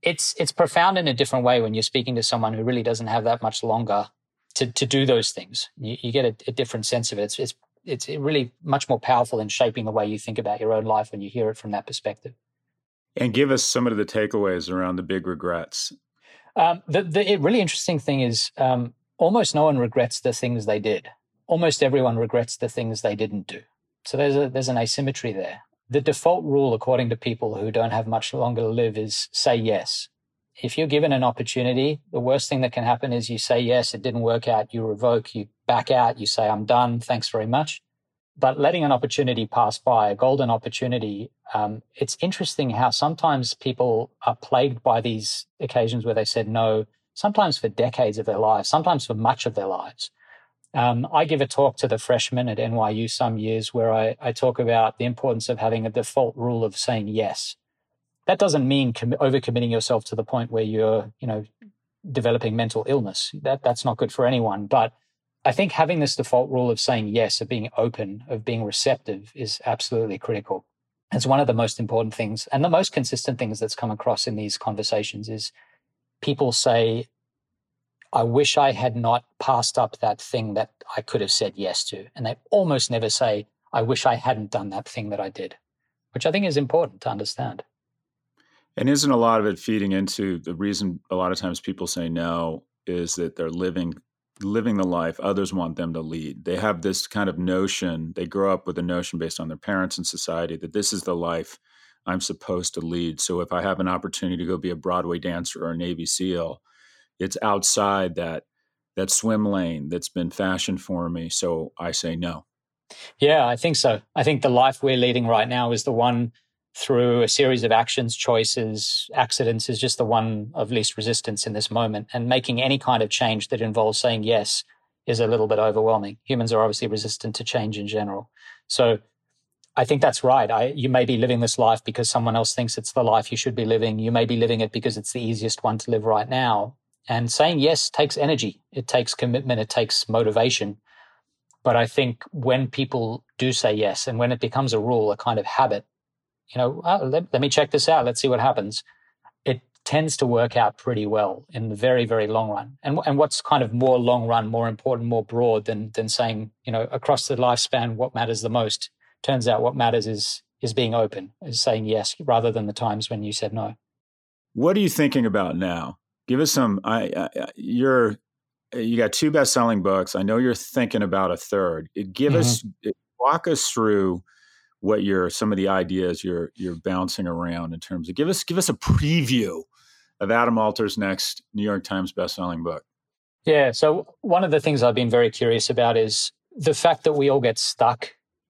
it's it's profound in a different way when you're speaking to someone who really doesn't have that much longer to to do those things. You, you get a, a different sense of it. It's, it's it's really much more powerful in shaping the way you think about your own life when you hear it from that perspective. And give us some of the takeaways around the big regrets. Um, the, the really interesting thing is um, almost no one regrets the things they did. Almost everyone regrets the things they didn't do. So there's a, there's an asymmetry there. The default rule, according to people who don't have much longer to live, is say yes. If you're given an opportunity, the worst thing that can happen is you say yes, it didn't work out, you revoke, you back out, you say, I'm done, thanks very much. But letting an opportunity pass by, a golden opportunity, um, it's interesting how sometimes people are plagued by these occasions where they said no, sometimes for decades of their lives, sometimes for much of their lives. Um, I give a talk to the freshmen at N Y U some years where I, I talk about the importance of having a default rule of saying yes. That doesn't mean com- overcommitting yourself to the point where you're, you know, developing mental illness. That that's not good for anyone. But I think having this default rule of saying yes, of being open, of being receptive is absolutely critical. It's one of the most important things and the most consistent things that's come across in these conversations is people say, I wish I had not passed up that thing that I could have said yes to. And they almost never say, I wish I hadn't done that thing that I did, which I think is important to understand. And isn't a lot of it feeding into the reason a lot of times people say no is that they're living living the life others want them to lead. They have this kind of notion, they grow up with a notion based on their parents and society that this is the life I'm supposed to lead. So if I have an opportunity to go be a Broadway dancer or a Navy SEAL, it's outside that that swim lane that's been fashioned for me. So I say no. Yeah, I think so. I think the life we're leading right now is the one through a series of actions, choices, accidents is just the one of least resistance in this moment. And making any kind of change that involves saying yes is a little bit overwhelming. Humans are obviously resistant to change in general. So I think that's right. I, you may be living this life because someone else thinks it's the life you should be living. You may be living it because it's the easiest one to live right now. And saying yes takes energy. It takes commitment. It takes motivation. But I think when people do say yes and when it becomes a rule, a kind of habit, you know, oh, let, let me check this out. Let's see what happens. It tends to work out pretty well in the very, very long run. And and what's kind of more long run, more important, more broad than than saying, you know, across the lifespan, what matters the most? Turns out what matters is is being open, is saying yes, rather than the times when you said no. What are you thinking about now? Give us some. I, I you're you got two best-selling books. I know you're thinking about a third. Give mm-hmm. us walk us through what your some of the ideas you're you're bouncing around in terms of give us give us a preview of Adam Alter's next New York Times bestselling book. Yeah. So one of the things I've been very curious about is the fact that we all get stuck,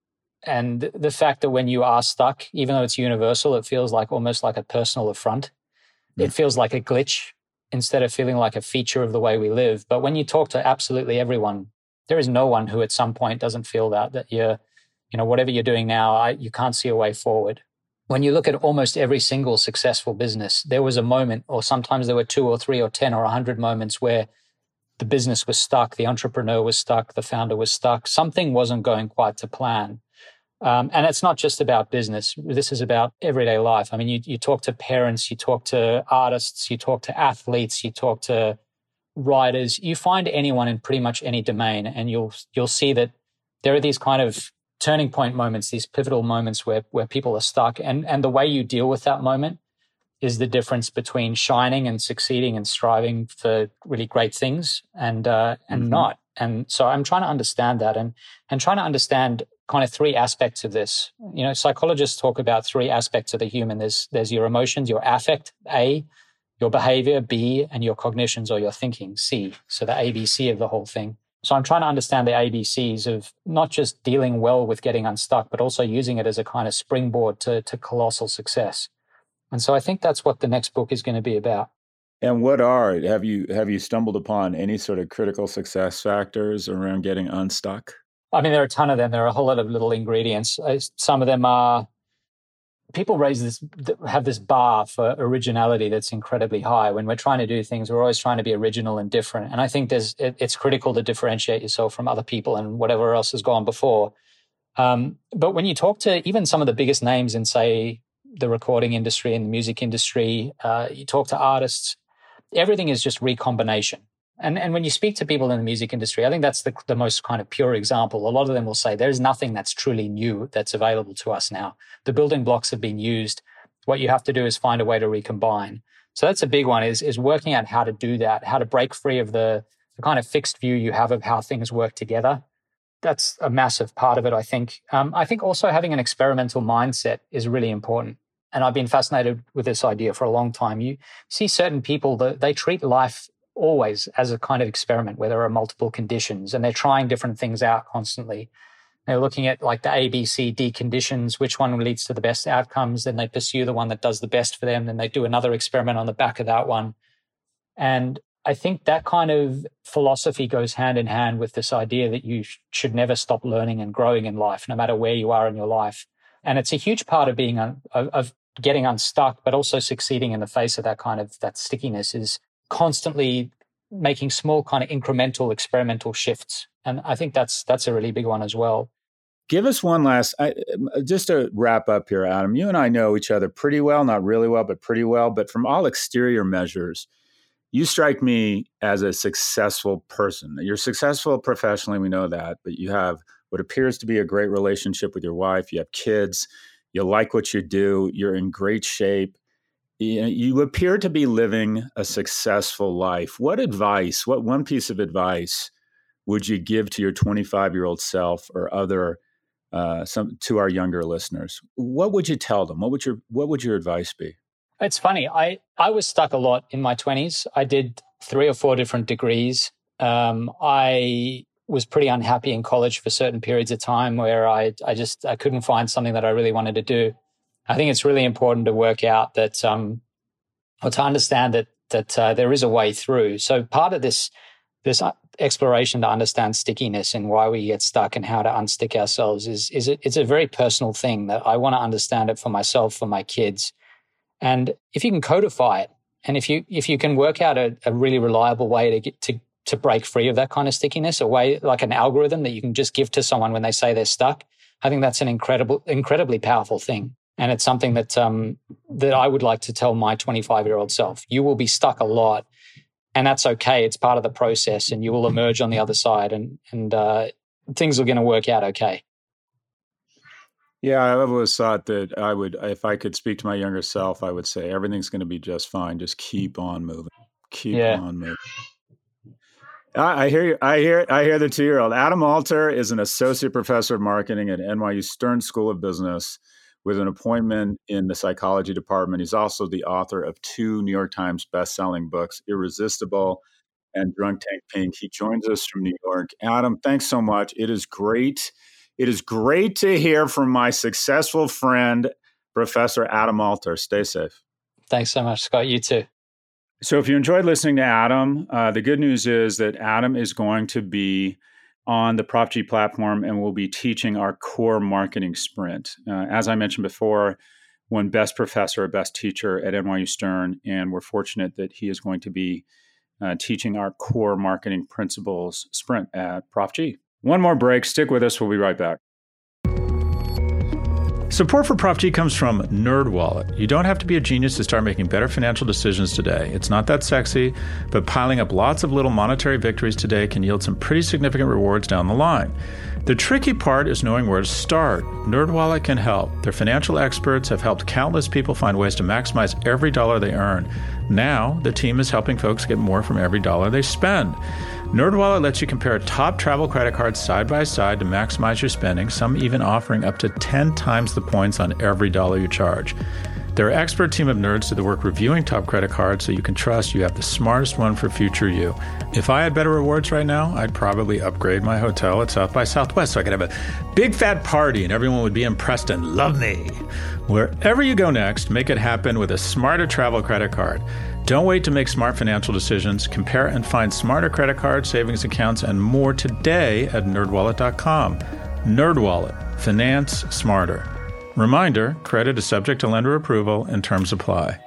and the fact that when you are stuck, even though it's universal, it feels like almost like a personal affront. Mm. It feels like a glitch instead of feeling like a feature of the way we live. But when you talk to absolutely everyone, there is no one who at some point doesn't feel that that you're You know, whatever you're doing now, I, you can't see a way forward. When you look at almost every single successful business, there was a moment, or sometimes there were two or three or ten or a hundred moments where the business was stuck, the entrepreneur was stuck, the founder was stuck. Something wasn't going quite to plan. Um, and it's not just about business. This is about everyday life. I mean, you, you talk to parents, you talk to artists, you talk to athletes, you talk to writers. You find anyone in pretty much any domain, and you'll you'll see that there are these kind of turning point moments, these pivotal moments where where people are stuck. And, and the way you deal with that moment is the difference between shining and succeeding and striving for really great things and uh, and mm-hmm. not. And so I'm trying to understand that and and trying to understand kind of three aspects of this. You know, psychologists talk about three aspects of the human. There's there's your emotions, your affect, A, your behavior, B, and your cognitions or your thinking, C. So the A B C of the whole thing. So I'm trying to understand the A B Cs of not just dealing well with getting unstuck, but also using it as a kind of springboard to, to colossal success. And so I think that's what the next book is going to be about. And what are, have you have you stumbled upon any sort of critical success factors around getting unstuck? I mean, there are a ton of them. There are a whole lot of little ingredients. Some of them are, people raise this, have this bar for originality that's incredibly high. When we're trying to do things, we're always trying to be original and different. And I think there's it, it's critical to differentiate yourself from other people and whatever else has gone before. Um, but when you talk to even some of the biggest names in, say, the recording industry and the music industry. Uh, you talk to artists, everything is just recombination. And and when you speak to people in the music industry, I think that's the, the most kind of pure example. A lot of them will say there's nothing that's truly new that's available to us now. The building blocks have been used. What you have to do is find a way to recombine. So that's a big one, is, is working out how to do that, how to break free of the, the kind of fixed view you have of how things work together. That's a massive part of it, I think. Um, I think also having an experimental mindset is really important. And I've been fascinated with this idea for a long time. You see certain people that they treat life always as a kind of experiment where there are multiple conditions and they're trying different things out constantly. They're looking at like the A, B, C, D conditions, which one leads to the best outcomes. Then they pursue the one that does the best for them. Then they do another experiment on the back of that one. And I think that kind of philosophy goes hand in hand with this idea that you sh- should never stop learning and growing in life, no matter where you are in your life. And it's a huge part of being, un- of, of getting unstuck, but also succeeding in the face of that kind of, that stickiness is constantly making small kind of incremental experimental shifts. And I think that's that's a really big one as well. Give us one last, I, just to wrap up here, Adam, you and I know each other pretty well, not really well, but pretty well. But from all exterior measures, you strike me as a successful person. You're successful professionally, we know that, but you have what appears to be a great relationship with your wife. You have kids. You like what you do. You're in great shape. You appear to be living a successful life. What advice, what one piece of advice would you give to your twenty-five-year-old self or other, uh, some to our younger listeners? What would you tell them? What would your What would your advice be? It's funny. I, I was stuck a lot in my twenties. I did three or four different degrees. Um, I was pretty unhappy in college for certain periods of time where I I just I couldn't find something that I really wanted to do. I think it's really important to work out that, um, or to understand that that uh, there is a way through. So part of this this exploration to understand stickiness and why we get stuck and how to unstick ourselves is is it, it's a very personal thing that I want to understand it for myself, for my kids. And if you can codify it, and if you if you can work out a, a really reliable way to get to to break free of that kind of stickiness, a way like an algorithm that you can just give to someone when they say they're stuck, I think that's an incredible, incredibly powerful thing. And it's something that um, that I would like to tell my twenty-five-year-old self. You will be stuck a lot, and that's okay. It's part of the process, and you will emerge on the other side, and and uh, things are going to work out okay. Yeah, I've always thought that I would, if I could speak to my younger self, I would say everything's going to be just fine. Just keep on moving. Keep yeah. on moving. I hear you. I hear. I hear the two-year-old. Adam Alter is an associate professor of marketing at N Y U Stern School of Business, with an appointment in the psychology department. He's also the author of two New York Times best-selling books, Irresistible and Drunk Tank Pink. He joins us from New York. Adam, thanks so much. It is great. It is great to hear from my successful friend, Professor Adam Alter. Stay safe. Thanks so much, Scott. You too. So if you enjoyed listening to Adam, uh, the good news is that Adam is going to be on the Prop G platform and will be teaching our core marketing sprint. Uh, as I mentioned before, won Best Professor or Best Teacher at N Y U Stern, and we're fortunate that he is going to be uh, teaching our core marketing principles sprint at Prop G. One more break. Stick with us. We'll be right back. Support for Prop G comes from NerdWallet. You don't have to be a genius to start making better financial decisions today. It's not that sexy, but piling up lots of little monetary victories today can yield some pretty significant rewards down the line. The tricky part is knowing where to start. NerdWallet can help. Their financial experts have helped countless people find ways to maximize every dollar they earn. Now, the team is helping folks get more from every dollar they spend. NerdWallet lets you compare top travel credit cards side by side to maximize your spending, some even offering up to ten times the points on every dollar you charge. Their expert team of nerds do the work reviewing top credit cards so you can trust you have the smartest one for future you. If I had better rewards right now, I'd probably upgrade my hotel at South by Southwest so I could have a big fat party and everyone would be impressed and love me. Wherever you go next, make it happen with a smarter travel credit card. Don't wait to make smart financial decisions. Compare and find smarter credit cards, savings accounts, and more today at nerd wallet dot com. NerdWallet. Finance smarter. Reminder, credit is subject to lender approval and terms apply.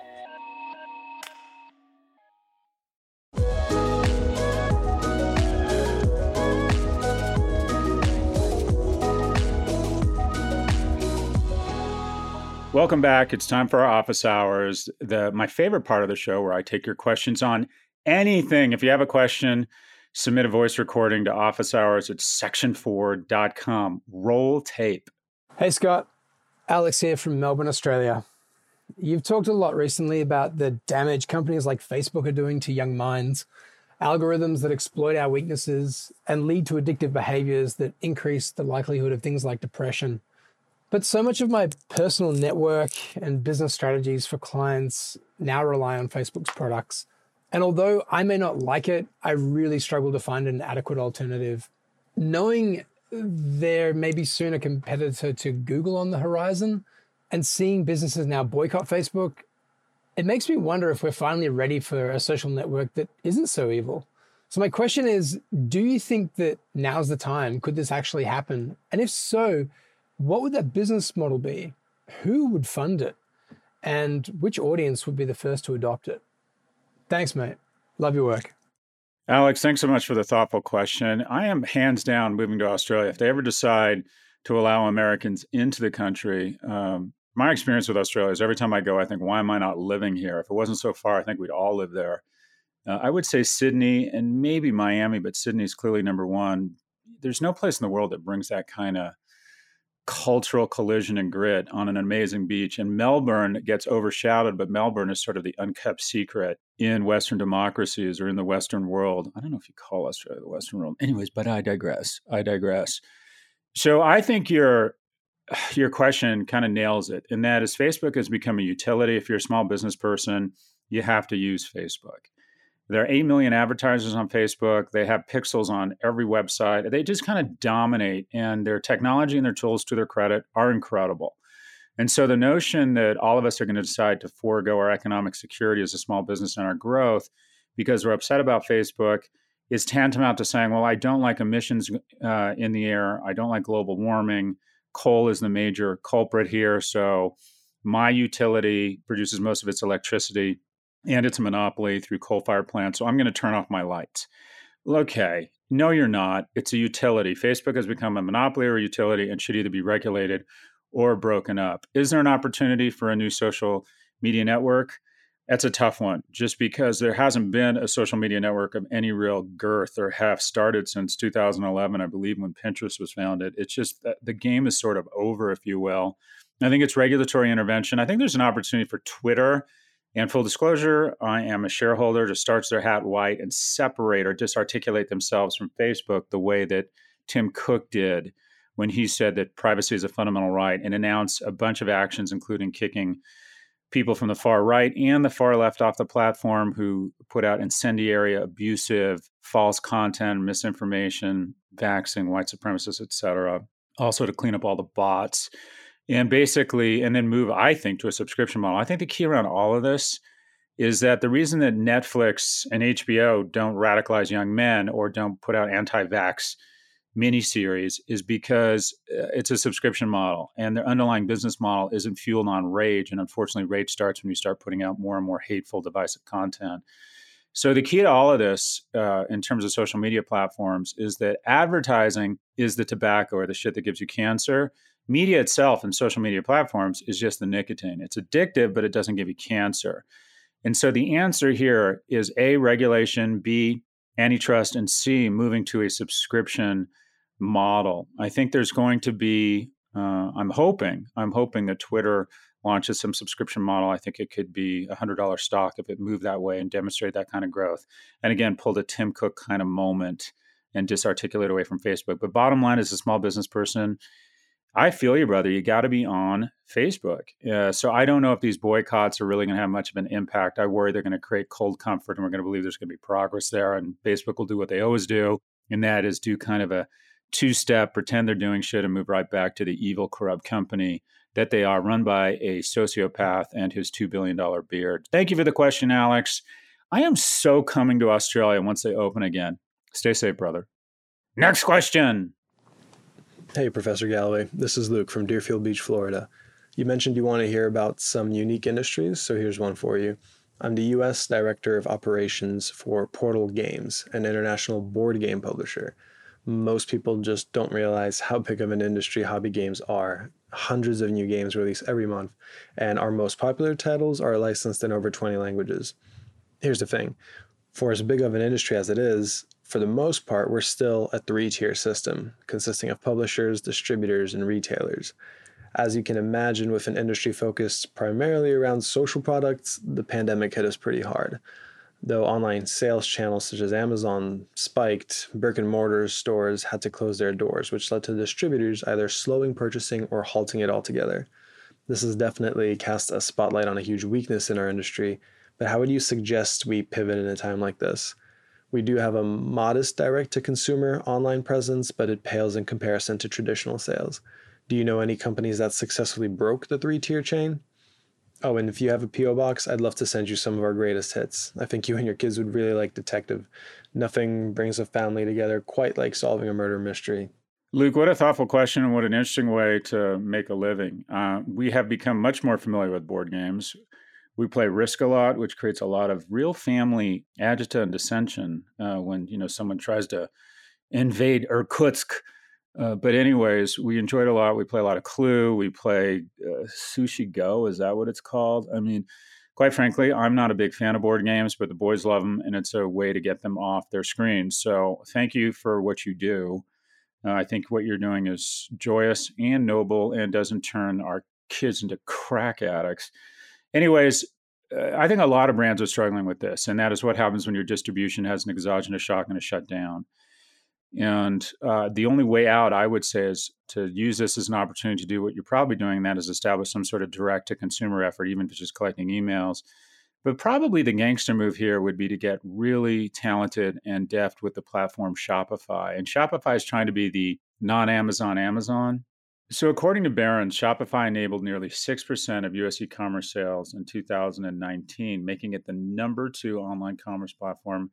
Welcome back. It's time for our office hours, the my favorite part of the show where I take your questions on anything. If you have a question, submit a voice recording to office hours at section four dot com. Roll tape. Hey, Scott. Alex here from Melbourne, Australia. You've talked a lot recently about the damage companies like Facebook are doing to young minds, algorithms that exploit our weaknesses and lead to addictive behaviors that increase the likelihood of things like depression. But so much of my personal network and business strategies for clients now rely on Facebook's products. And although I may not like it, I really struggle to find an adequate alternative. Knowing there may be soon a competitor to Google on the horizon and seeing businesses now boycott Facebook, it makes me wonder if we're finally ready for a social network that isn't so evil. So my question is, do you think that now's the time? Could this actually happen? And if so, what would that business model be? Who would fund it? And which audience would be the first to adopt it? Thanks, mate. Love your work. Alex, thanks so much for the thoughtful question. I am hands down moving to Australia. If they ever decide to allow Americans into the country, um, my experience with Australia is every time I go, I think, why am I not living here? If it wasn't so far, I think we'd all live there. Uh, I would say Sydney and maybe Miami, but Sydney is clearly number one. There's no place in the world that brings that kind of cultural collision and grit on an amazing beach. And Melbourne gets overshadowed, but Melbourne is sort of the unkept secret in Western democracies or in the Western world. I don't know if you call Australia the Western world. Anyways, but I digress. I digress. So I think your your question kind of nails it. And that is Facebook has become a utility. If you're a small business person, you have to use Facebook. There are eight million advertisers on Facebook. They have pixels on every website. They just kind of dominate, and their technology and their tools, to their credit, are incredible. And so the notion that all of us are going to decide to forego our economic security as a small business and our growth because we're upset about Facebook is tantamount to saying, well, I don't like emissions uh, in the air. I don't like global warming. Coal is the major culprit here. So my utility produces most of its electricity, and it's a monopoly through coal-fired plants, so I'm going to turn off my lights. Okay, no, you're not. It's a utility. Facebook has become a monopoly or a utility and should either be regulated or broken up. Is there an opportunity for a new social media network? That's a tough one, just because there hasn't been a social media network of any real girth or have started since two thousand eleven, I believe, when Pinterest was founded. It's just that the game is sort of over, if you will. I think it's regulatory intervention. I think there's an opportunity for Twitter. And full disclosure, I am a shareholder to starch their hat white and separate or disarticulate themselves from Facebook the way that Tim Cook did when he said that privacy is a fundamental right and announced a bunch of actions, including kicking people from the far right and the far left off the platform who put out incendiary, abusive, false content, misinformation, vaxxing, white supremacists, et cetera. Also to clean up all the bots. And basically, and then move, I think, to a subscription model. I think the key around all of this is that the reason that Netflix and H B O don't radicalize young men or don't put out anti-vax miniseries is because it's a subscription model, and their underlying business model isn't fueled on rage. And unfortunately, rage starts when you start putting out more and more hateful, divisive content. So the key to all of this, uh, in terms of social media platforms, is that advertising is the tobacco or the shit that gives you cancer. Media itself and social media platforms is just the nicotine. It's addictive, but it doesn't give you cancer. And so the answer here is A, regulation, B, antitrust, and C, moving to a subscription model. I think there's going to be, uh, I'm hoping, I'm hoping that Twitter launches some subscription model. I think it could be a one hundred dollars stock if it moved that way and demonstrated that kind of growth. And again, pulled a Tim Cook kind of moment and disarticulate away from Facebook. But bottom line, as a small business person, I feel you, brother. You got to be on Facebook. Uh, so I don't know if these boycotts are really going to have much of an impact. I worry they're going to create cold comfort, and we're going to believe there's going to be progress there. And Facebook will do what they always do, and that is do kind of a two-step, pretend they're doing shit, and move right back to the evil, corrupt company that they are, run by a sociopath and his two billion dollars beard. Thank you for the question, Alex. I am so coming to Australia once they open again. Stay safe, brother. Next question. Hey, Professor Galloway. This is Luke from Deerfield Beach, Florida. You mentioned you want to hear about some unique industries, so here's one for you. I'm the U S Director of Operations for Portal Games, an international board game publisher. Most people just don't realize how big of an industry hobby games are. hundreds of new games released every month, and our most popular titles are licensed in over twenty languages. Here's the thing. For as big of an industry as it is, for the most part, we're still a three-tier system consisting of publishers, distributors, and retailers. As you can imagine, with an industry focused primarily around social products, the pandemic hit us pretty hard. Though online sales channels such as Amazon spiked, brick and mortar stores had to close their doors, which led to distributors either slowing purchasing or halting it altogether. This has definitely cast a spotlight on a huge weakness in our industry, but how would you suggest we pivot in a time like this? We do have a modest direct-to-consumer online presence, but it pales in comparison to traditional sales. Do you know any companies that successfully broke the three-tier chain? Oh, and if you have a P O box, I'd love to send you some of our greatest hits. I think you and your kids would really like Detective. Nothing brings a family together quite like solving a murder mystery. Luke, what a thoughtful question and what an interesting way to make a living. Uh, we have become much more familiar with board games. We play Risk a lot, which creates a lot of real family agita and dissension uh, when you know someone tries to invade Irkutsk. Uh, but anyways, we enjoy it a lot. We play a lot of Clue. We play uh, Sushi Go. Is that what it's called? I mean, quite frankly, I'm not a big fan of board games, but the boys love them, and it's a way to get them off their screens. So thank you for what you do. Uh, I think what you're doing is joyous and noble and doesn't turn our kids into crack addicts. Anyways, uh, I think a lot of brands are struggling with this, and that is what happens when your distribution has an exogenous shock and a shutdown. And uh, the only way out, I would say, is to use this as an opportunity to do what you're probably doing, and that is establish some sort of direct-to-consumer effort, even if it's just collecting emails. But probably the gangster move here would be to get really talented and deft with the platform Shopify. And Shopify is trying to be the non-Amazon Amazon. So according to Barron's, Shopify enabled nearly six percent of U S e-commerce sales in two thousand nineteen, making it the number two online commerce platform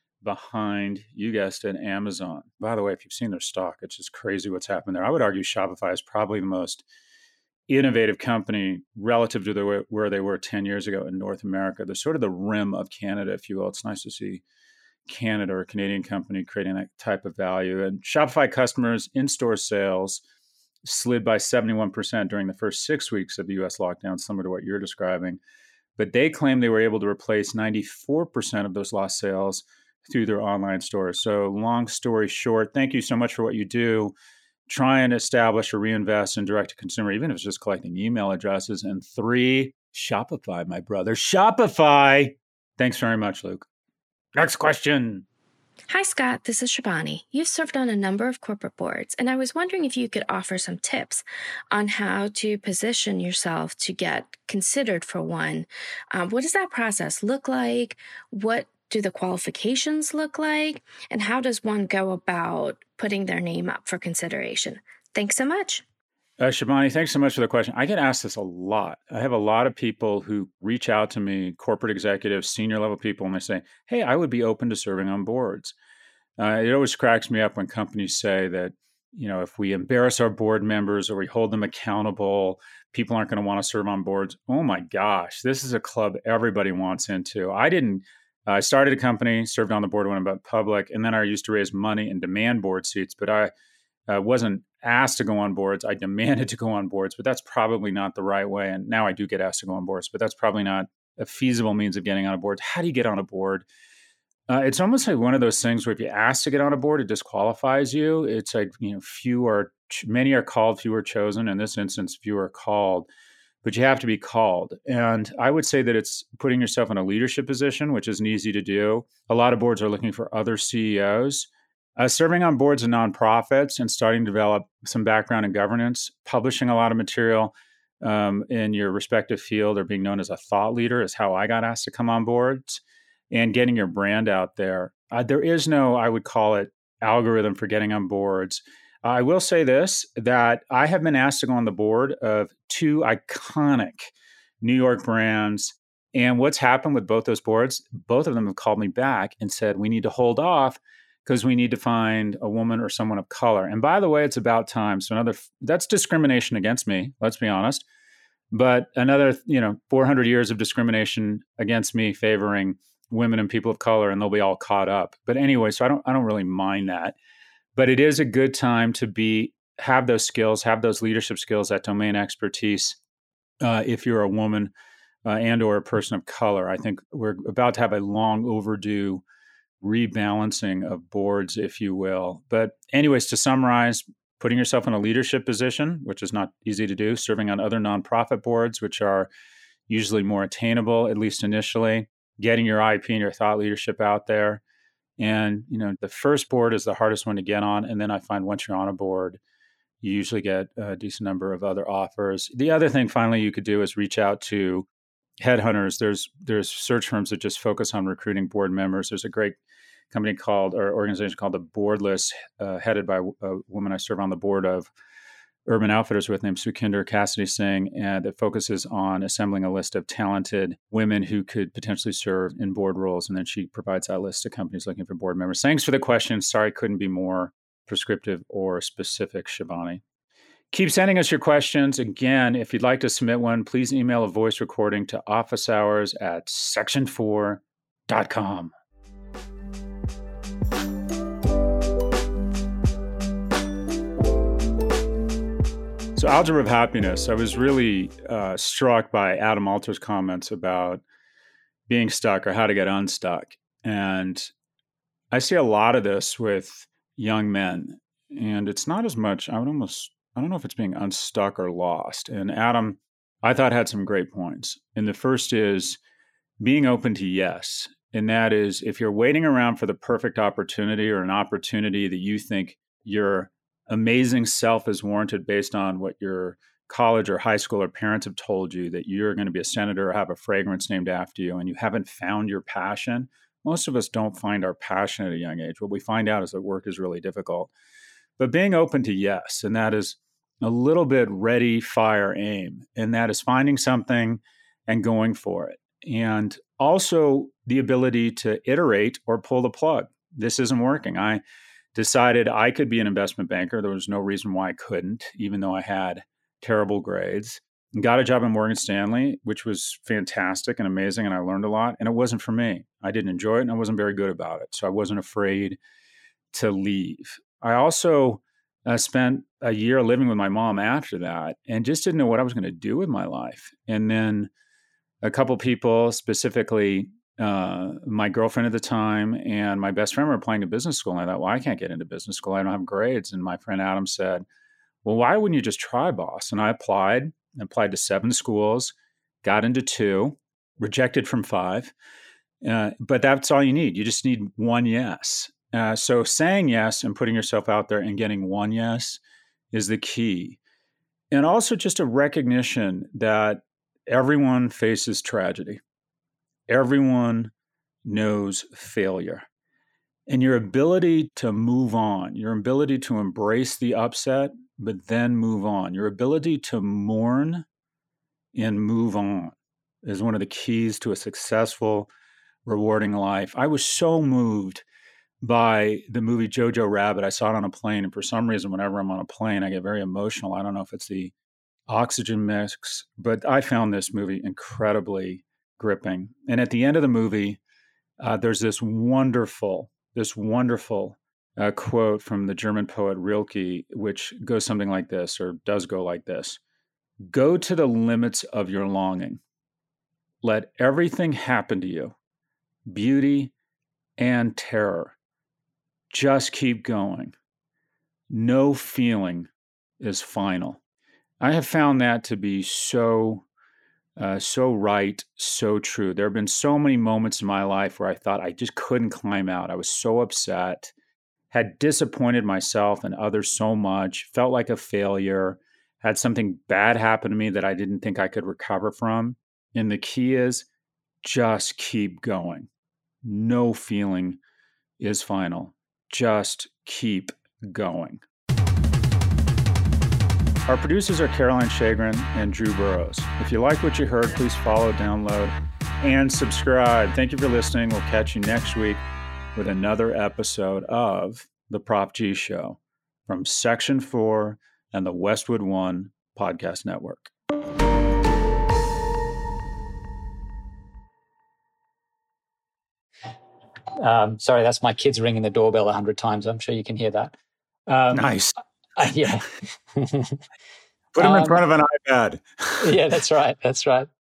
behind, you guessed it, Amazon. By the way, if you've seen their stock, it's just crazy what's happened there. I would argue Shopify is probably the most innovative company relative to the way, where they were ten years ago in North America. They're sort of the rim of Canada, if you will. It's nice to see Canada or a Canadian company creating that type of value. And Shopify customers' in-store sales slid by seventy-one percent during the first six weeks of the U S lockdown, similar to what you're describing. But they claim they were able to replace ninety-four percent of those lost sales through their online stores. So long story short, thank you so much for what you do. Try and establish or reinvest in direct-to-consumer, even if it's just collecting email addresses. And three, Shopify, my brother. Shopify! Thanks very much, Luke. Next question. Hi, Scott. This is Shabani. You've served on a number of corporate boards, and I was wondering if you could offer some tips on how to position yourself to get considered for one. Um, what does that process look like? What do the qualifications look like? And how does one go about putting their name up for consideration? Thanks so much. Uh, Shabani, thanks so much for the question. I get asked this a lot. I have a lot of people who reach out to me, corporate executives, senior level people, and they say, hey, I would be open to serving on boards. Uh, it always cracks me up when companies say that, you know, if we embarrass our board members or we hold them accountable, people aren't going to want to serve on boards. Oh my gosh, this is a club everybody wants into. I didn't, I started a company, served on the board when I went public, and then I used to raise money and demand board seats, but I uh, wasn't asked to go on boards. I demanded to go on boards, but that's probably not the right way. And now I do get asked to go on boards, but that's probably not a feasible means of getting on a board. How do you get on a board? Uh, it's almost like one of those things where if you ask to get on a board, it disqualifies you. It's like, you know, few are, many are called, few are chosen. In this instance, few are called, but you have to be called. And I would say that it's putting yourself in a leadership position, which isn't easy to do. A lot of boards are looking for other C E Os. Uh, serving on boards of nonprofits and starting to develop some background in governance, publishing a lot of material um, in your respective field or being known as a thought leader is how I got asked to come on boards, and getting your brand out there. Uh, there is no, I would call it, algorithm for getting on boards. Uh, I will say this, that I have been asked to go on the board of two iconic New York brands. And what's happened with both those boards, both of them have called me back and said, we need to hold off because we need to find a woman or someone of color. And by the way, it's about time. So another, that's discrimination against me, let's be honest. But another, you know, four hundred years of discrimination against me favoring women and people of color, and they'll be all caught up. But anyway, so I don't, I don't really mind that. But it is a good time to be have those skills, have those leadership skills, that domain expertise. Uh, if you're a woman uh, and or a person of color, I think we're about to have a long overdue rebalancing of boards, if you will. But anyways, to summarize, putting yourself in a leadership position, which is not easy to do, serving on other nonprofit boards, which are usually more attainable, at least initially, getting your I P and your thought leadership out there. And, you know, the first board is the hardest one to get on. And then I find once you're on a board, you usually get a decent number of other offers. The other thing, finally, you could do is reach out to headhunters. There's there's search firms that just focus on recruiting board members. There's a great company called, or organization called the Boardless, uh, headed by a woman I serve on the board of, Urban Outfitters, with named Sukhinder Cassidy Singh, and that focuses on assembling a list of talented women who could potentially serve in board roles. And then she provides that list to companies looking for board members. Thanks for the question. Sorry, couldn't be more prescriptive or specific, Shivani. Keep sending us your questions. Again, if you'd like to submit one, please email a voice recording to office hours at section four dot com. So, Algebra of Happiness, I was really uh, struck by Adam Alter's comments about being stuck or how to get unstuck. And I see a lot of this with young men. And it's not as much, I would almost, I don't know if it's being unstuck or lost. And Adam, I thought, had some great points. And the first is being open to yes. And that is, if you're waiting around for the perfect opportunity or an opportunity that you think your amazing self is warranted based on what your college or high school or parents have told you, that you're going to be a senator or have a fragrance named after you, and you haven't found your passion. Most of us don't find our passion at a young age. What we find out is that work is really difficult. But being open to yes, and that is a little bit ready, fire, aim. And that is finding something and going for it. And also the ability to iterate or pull the plug. This isn't working. I decided I could be an investment banker. There was no reason why I couldn't, even though I had terrible grades. Got a job at Morgan Stanley, which was fantastic and amazing, and I learned a lot. And it wasn't for me. I didn't enjoy it, and I wasn't very good about it. So I wasn't afraid to leave. I also uh, spent a year living with my mom after that and just didn't know what I was going to do with my life. And then a couple people, specifically uh, my girlfriend at the time and my best friend, were applying to business school. And I thought, well, I can't get into business school. I don't have grades. And my friend Adam said, well, why wouldn't you just try, boss? And I applied, applied to seven schools, got into two, rejected from five. Uh, but that's all you need. You just need one yes. Uh, so saying yes and putting yourself out there and getting one yes is the key. And also just a recognition that everyone faces tragedy. Everyone knows failure. And your ability to move on, your ability to embrace the upset, but then move on, your ability to mourn and move on is one of the keys to a successful, rewarding life. I was so moved by the movie Jojo Rabbit. I saw it on a plane. And for some reason, whenever I'm on a plane, I get very emotional. I don't know if it's the oxygen mix, but I found this movie incredibly gripping. And at the end of the movie, uh, there's this wonderful, this wonderful uh, quote from the German poet Rilke, which goes something like this, or does go like this: go to the limits of your longing. Let everything happen to you, beauty and terror. Just keep going. No feeling is final. I have found that to be so, uh, so right, so true. There have been so many moments in my life where I thought I just couldn't climb out. I was so upset, had disappointed myself and others so much, felt like a failure, had something bad happen to me that I didn't think I could recover from. And the key is just keep going. No feeling is final. Just keep going. Our producers are Caroline Shagrin and Drew Burrows. If you like what you heard, please follow, download, and subscribe. Thank you for listening. We'll catch you next week with another episode of The Prop G Show from Section four and the Westwood One Podcast Network. Um, sorry, that's my kids ringing the doorbell a hundred times. I'm sure you can hear that. Um, Nice. Uh, yeah. Put them um, in front of an iPad. Yeah, that's right. That's right.